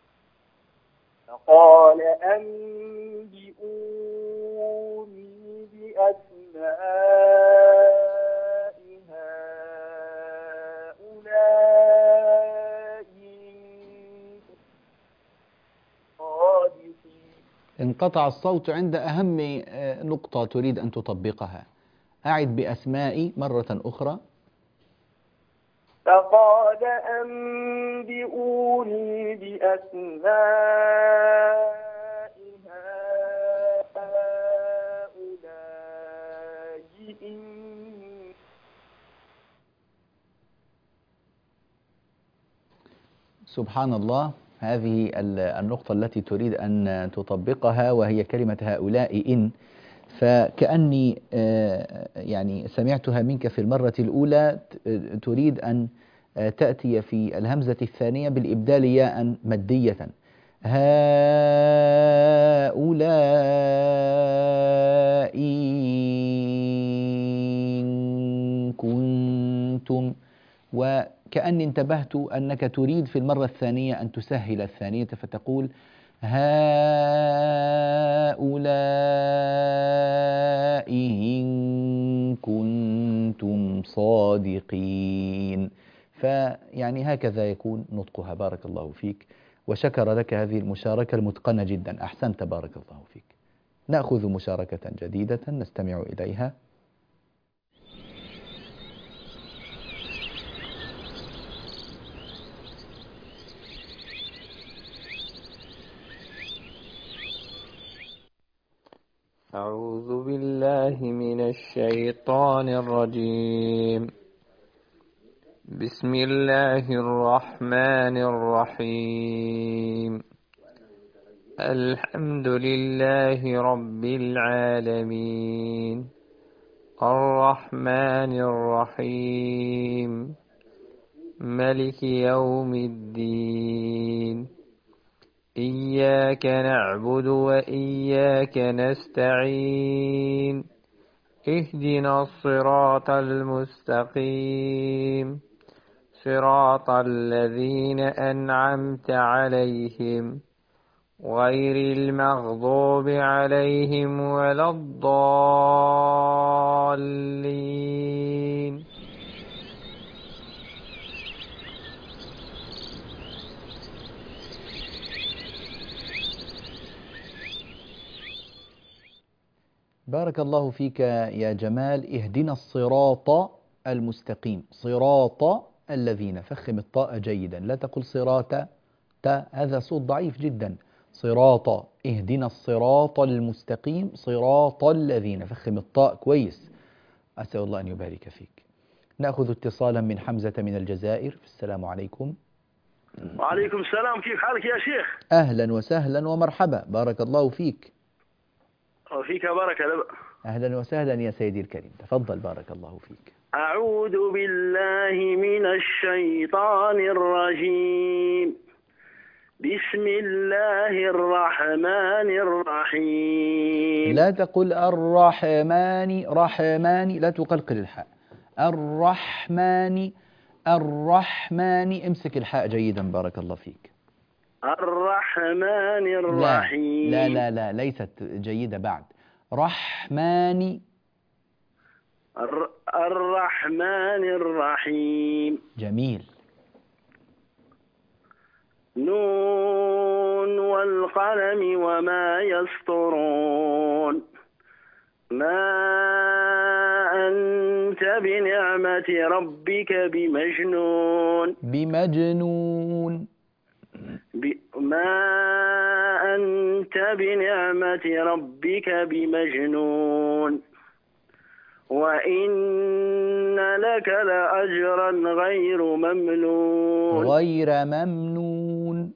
انقطع الصوت عند أهم نقطة تريد أن تطبقها. أعد بأسماء مرة أخرى. فقال أنبئوني بأسماء هؤلاء سبحان الله، هذه النقطة التي تريد أن تطبقها وهي كلمة هؤلاء إن، فكأني يعني سمعتها منك في المرة الأولى تريد أن تأتي في الهمزة الثانية بالإبدال ياء مادية، هؤلاء إن كنتم، وكأني انتبهت أنك تريد في المرة الثانية أن تسهل الثانية فتقول هؤلاء إن كنتم صادقين، فيعني هكذا يكون نطقها. بارك الله فيك وشكر لك هذه المشاركة المتقنة جدا، أحسنت بارك الله فيك. نأخذ مشاركة جديدة نستمع إليها. أعوذ بالله من الشيطان الرجيم. بسم الله الرحمن الرحيم. الحمد لله رب العالمين الرحمن الرحيم ملك يوم الدين إياك نعبد وإياك نستعين اهدنا الصراط المستقيم صراط الذين أنعمت عليهم غير المغضوب عليهم ولا الضالين. بارك الله فيك يا جمال. اهدنا الصراط المستقيم، صراط الذين، فخم الطاء جيدا، لا تقل صراط تا، هذا صوت ضعيف جدا. صراط، اهدنا الصراط المستقيم صراط الذين، فخم الطاء كويس. أسأل الله أن يبارك فيك. نأخذ اتصالا من حمزة من الجزائر. السلام عليكم. وعليكم السلام، كيف حالك يا شيخ؟ أهلا وسهلا ومرحبا، بارك الله فيك. وفيك بارك الله. أهلا وسهلا يا سيدي الكريم، تفضل بارك الله فيك. أعوذ بالله من الشيطان الرجيم. بسم الله الرحمن الرحيم. لا تقل الرحمن، رحمن، لا تقلقل الحاء. الرحمن، الرحمن، امسك الحاء جيدا بارك الله فيك. الرحمن الرحيم. لا لا لا، ليست جيدة بعد. رحمن، الرحمن الرحيم. جميل. نون والقلم وما يسطرون. ما أنت بنعمة ربك بمجنون. بمجنون. ما أنت بنعمة ربك بمجنون. وإن لك لأجرا غير ممنون. غير ممنون.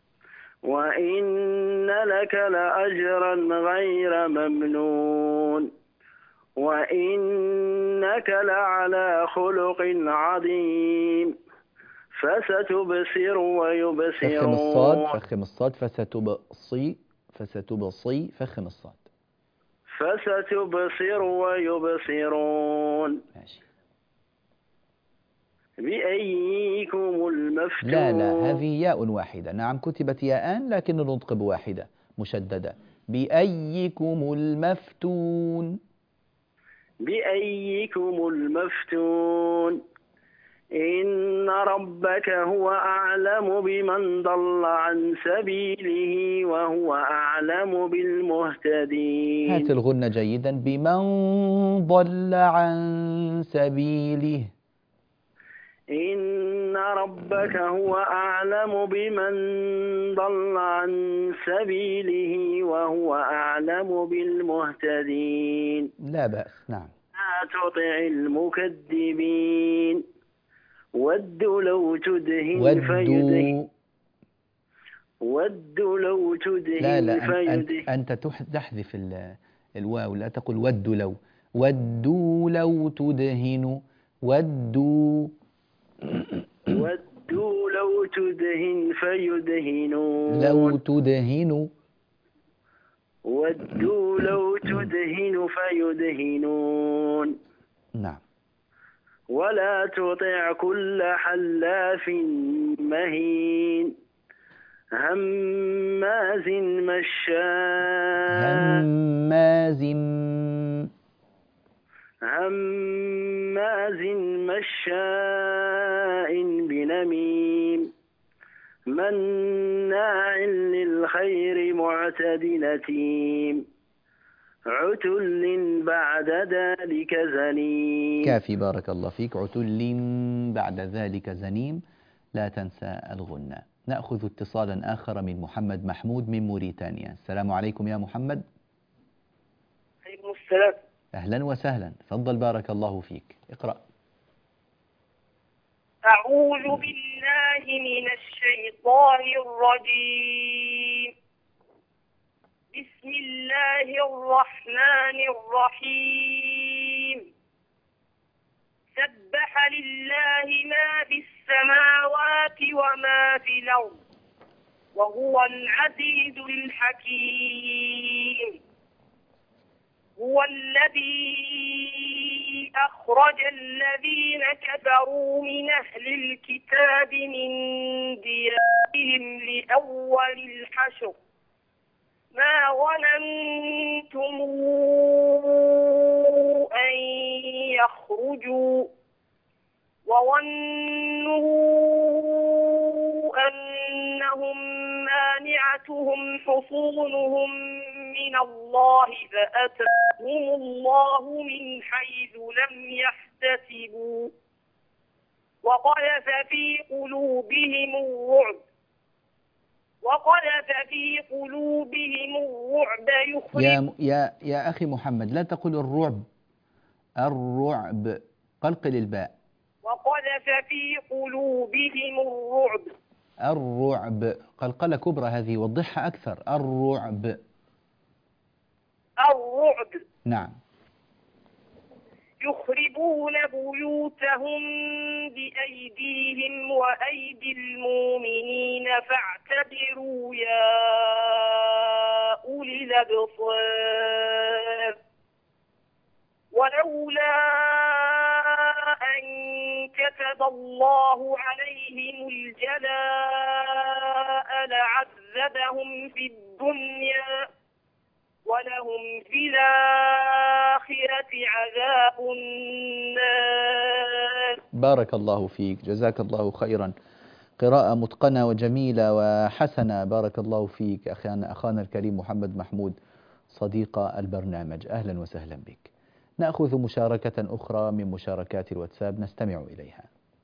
وإن لك لأجرا غير ممنون. وإنك لعلى خلق عظيم. فستبصر ويبصرون. فخم الصاد فستبصي فخم الصاد. فستبصر ويبصرون. ماشي. بأيكم المفتون. لا هذه ياء واحدة. نعم كتبت ياءان لكن النطق بواحدة مشددة. بأيكم المفتون. بأيكم المفتون. إن ربك هو أعلم بمن ضل عن سبيله وهو أعلم بالمهتدين. هات الغنة جيدا. بمن ضل عن سبيله. إن ربك هو أعلم بمن ضل عن سبيله وهو أعلم بالمهتدين. لا بأس. نعم. لا تطع المكذبين. ودوا لو تدهن فيدهن. ودوا لو تدهن فيدهن. أنت تحذف الواو. لا تقل ودوا لو. ودوا لو تدهن. ودوا لو تدهن فيدهنون. لو تدهن. ودوا لو تدهن فيدهنون. نعم. ولا تطع كل حلاف مهين هماز مشاء بنميم مناع للخير معتد أثيم عتل بعد ذلك زنيم. كافي بارك الله فيك. عتل بعد ذلك زنيم. لا تنسى الغنة. نأخذ اتصالا آخر من محمد محمود من موريتانيا. السلام عليكم يا محمد. عليكم السلام. أهلا وسهلا. تفضل بارك الله فيك. اقرأ. أعوذ بالله من الشيطان الرجيم. بسم الله الرحمن الرحيم. سبح لله ما في السماوات وما في الأرض وهو العزيز الحكيم. هو الذي أخرج الذين كفروا من أهل الكتاب من ديارهم لأول الحشر ما ظننتم أن يخرجوا وظنوا أنهم مانعتهم حصونهم من الله فأتاهم الله من حيث لم يحتسبوا وقذف في قلوبهم الرعب يا أخي محمد لا تقل الرعب. قلقل الباء. وقذف في قلوبهم الرعب قلقلة كبرى هذه. وضحها أكثر. الرعب. نعم. يخربون بيوتهم بأيديهم وأيدي المؤمنين فاعتبروا يا أولي الأبصار. ولولا أن كتب الله عليهم الجلاء لعذبهم في الدنيا ولهم في الآخرة عذاب النار. بارك الله فيك. جزاك الله خيرا. قراءة متقنة وجميلة وحسنة. بارك الله فيك أخانا الكريم محمد محمود صديق البرنامج. أهلا وسهلا بك. نأخذ مشاركة أخرى من مشاركات الواتساب نستمع إليها.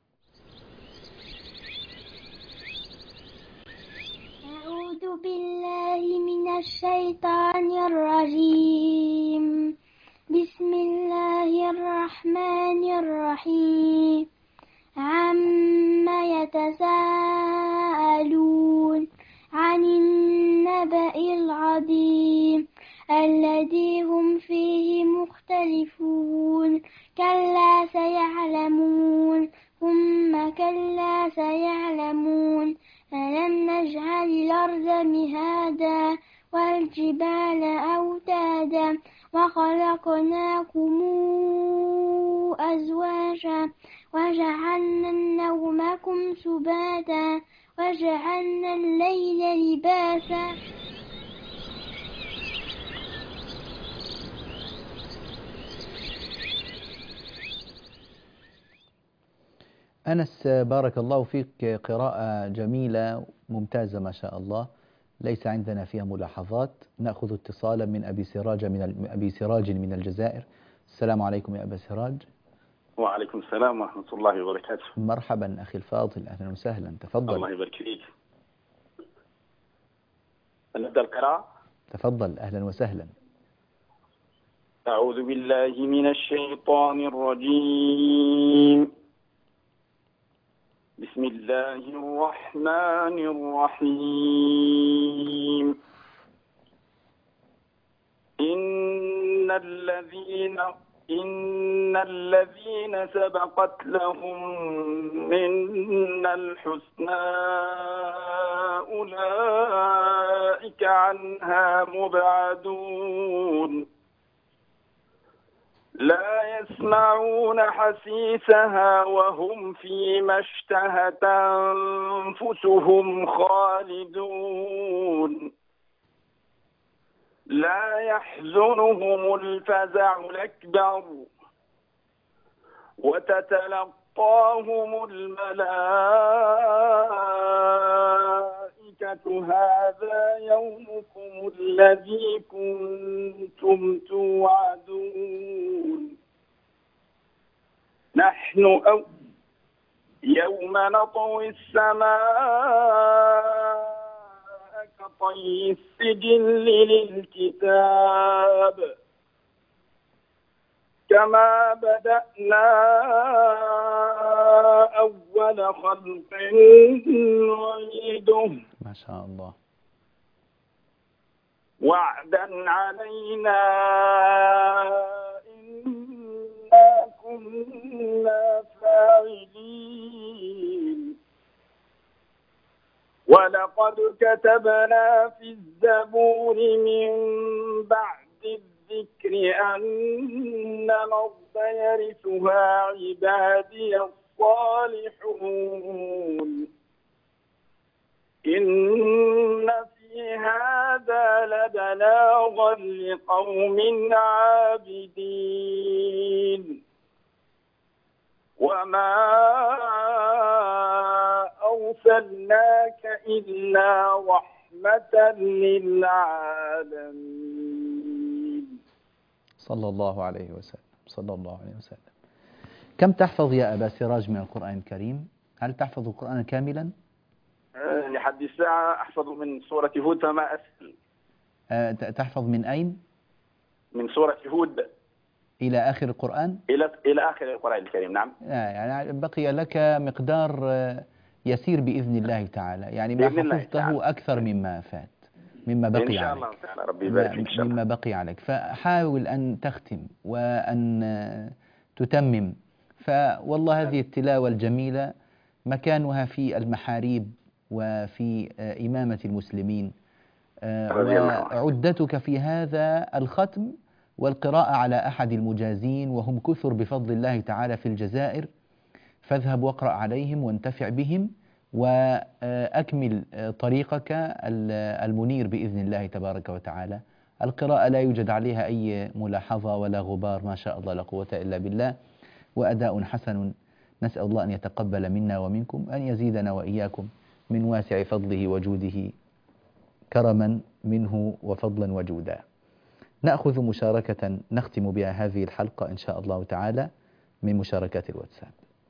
أعوذ بالله من الشيطان الرجيم. بسم الله الرحمن الرحيم. عما يتساءلون عن النبأ العظيم الذي هم فيه مختلفون. كلا سيعلمون ثم كلا سيعلمون والأرض مهادا والجبال أوتادا وخلقناكم أزواجا وجعلنا نومكم سباتا وجعلنا الليل لباسا. أنس، بارك الله فيك، قراءة جميلة ممتازة ما شاء الله، ليس عندنا فيها ملاحظات. نأخذ اتصالا من أبي سراج من الجزائر. السلام عليكم يا أبا سراج. وعليكم السلام ورحمة الله وبركاته. مرحبا أخي الفاضل، أهلا وسهلا، تفضل. الله يبارك فيك. نبدأ القراءة. تفضل، أهلا وسهلا. أعوذ بالله من الشيطان الرجيم. بسم الله الرحمن الرحيم. إن الذين سبقت لهم منا الحسنى أولئك عنها مبعدون لا يسمعون حسيسها وهم فيما اشتهت أنفسهم خالدون لا يحزنهم الفزع الأكبر وتتلقاهم الملائكة هذا يومكم الذي كنتم توعدون نحن يوم نطوي السماء كطي السجل للكتاب كما بدأنا أول خلق نعيده ما شاء الله وعدا علينا إنا كنا فاعلين ولقد كتبنا في الزبور من بعد الذكر أن الأرض يرثها عبادي الصالحون إن في هذا لبلاغا لقوم عابدين وما أرسلناك إلا رحمة للعالمين صلى الله عليه وسلم. صلى الله عليه وسلم. كم تحفظ يا أبا سراج من القرآن الكريم؟ هل تحفظ القرآن كاملا؟ لحد الساعة أحفظ من سورة هود فما أسهل. تحفظ من أين؟ من سورة هود إلى آخر القرآن؟ إلى آخر القرآن الكريم، نعم. يعني بقي لك مقدار يسير بإذن الله تعالى، يعني ما حفظته أكثر مما فات، مما بقي عليك إن شاء الله تعالى. ربي يبارك فيك إن شاء الله. مما بقي عليك، فحاول أن تختم وأن تتمم. فوالله هذه التلاوة الجميلة مكانها في المحاريب وفي إمامة المسلمين، وعدتك في هذا الختم والقراءة على أحد المجازين وهم كثر بفضل الله تعالى في الجزائر، فاذهب واقرأ عليهم وانتفع بهم وأكمل طريقك المنير بإذن الله تبارك وتعالى. القراءة لا يوجد عليها أي ملاحظة ولا غبار، ما شاء الله لا قوة إلا بالله، وأداء حسن. نسأل الله أن يتقبل منا ومنكم، أن يزيدنا وإياكم من واسع فضله وجوده كرما منه وفضلا وجودا. نأخذ مشاركة نختم بها هذه الحلقة إن شاء الله تعالى من مشاركات الواتساب.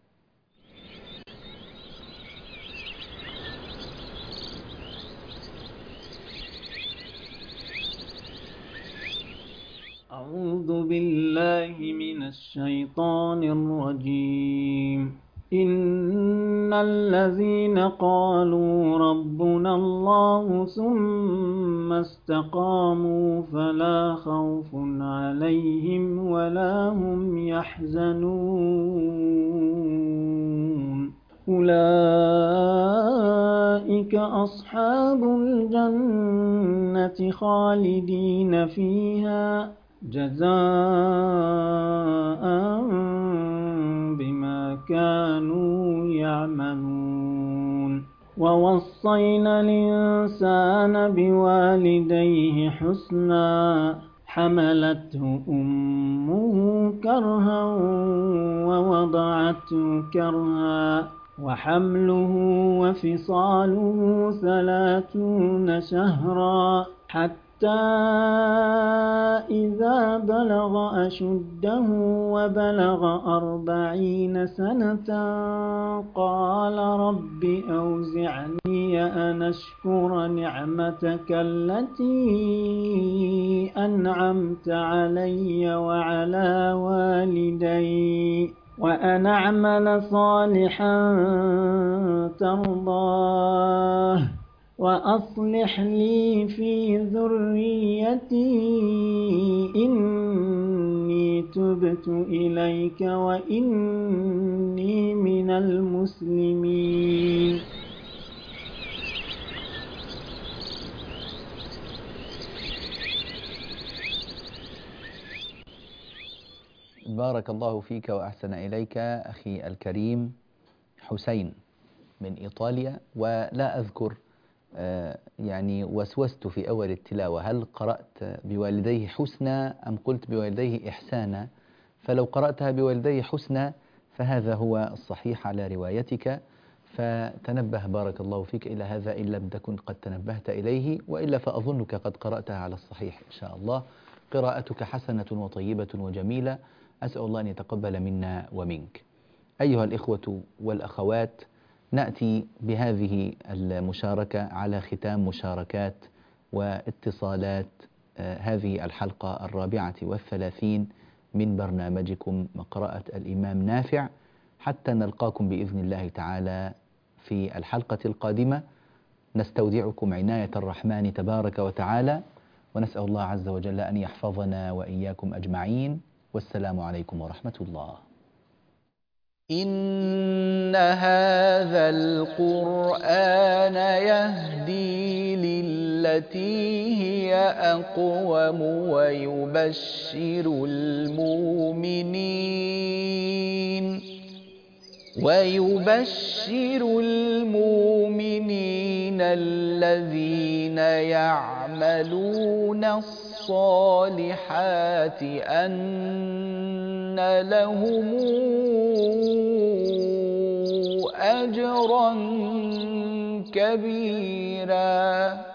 أعوذ بالله من الشيطان الرجيم. إن الذين قالوا ربنا الله ثم استقاموا فلا خوف عليهم ولا هم يحزنون. أولئك أصحاب الجنة خالدين فيها جزاء بما كانوا يعملون ووصينا الإنسان بوالديه حسنا حملته أمه كرها ووضعته كرها وحمله وفصاله 30 شهرا حتى إذا بلغ أشده وبلغ 40 سنة قال رب أوزعني أن أشكر نعمتك التي أنعمت علي وعلى والدي وأن أعمل صالحا ترضاه وأصلح لي في ذريتي إني تبت إليك وإني من المسلمين. بارك الله فيك وأحسن إليك أخي الكريم حسين من إيطاليا. ولا أذكر يعني وسوست في أول التلاوة هل قرأت بوالديه حسنا أم قلت بوالديه إحسانا؟ فلو قرأتها بوالديه حسنا فهذا هو الصحيح على روايتك، فتنبه بارك الله فيك إلى هذا إن لم تكن قد تنبهت إليه، وإلا فأظنك قد قرأتها على الصحيح إن شاء الله. قراءتك حسنة وطيبة وجميلة، أسأل الله أن يتقبل منا ومنك. أيها الإخوة والأخوات، نأتي بهذه المشاركة على ختام مشاركات واتصالات هذه الحلقة 34 من برنامجكم مقرأة الإمام نافع، حتى نلقاكم بإذن الله تعالى في الحلقة القادمة. نستودعكم عناية الرحمن تبارك وتعالى، ونسأل الله عز وجل أن يحفظنا وإياكم أجمعين، والسلام عليكم ورحمة الله. إن هذا القرآن يهدي للتي هي أقوم ويبشر المؤمنين الذين يعملون الصالحات أن لهم أجرا كبيرا.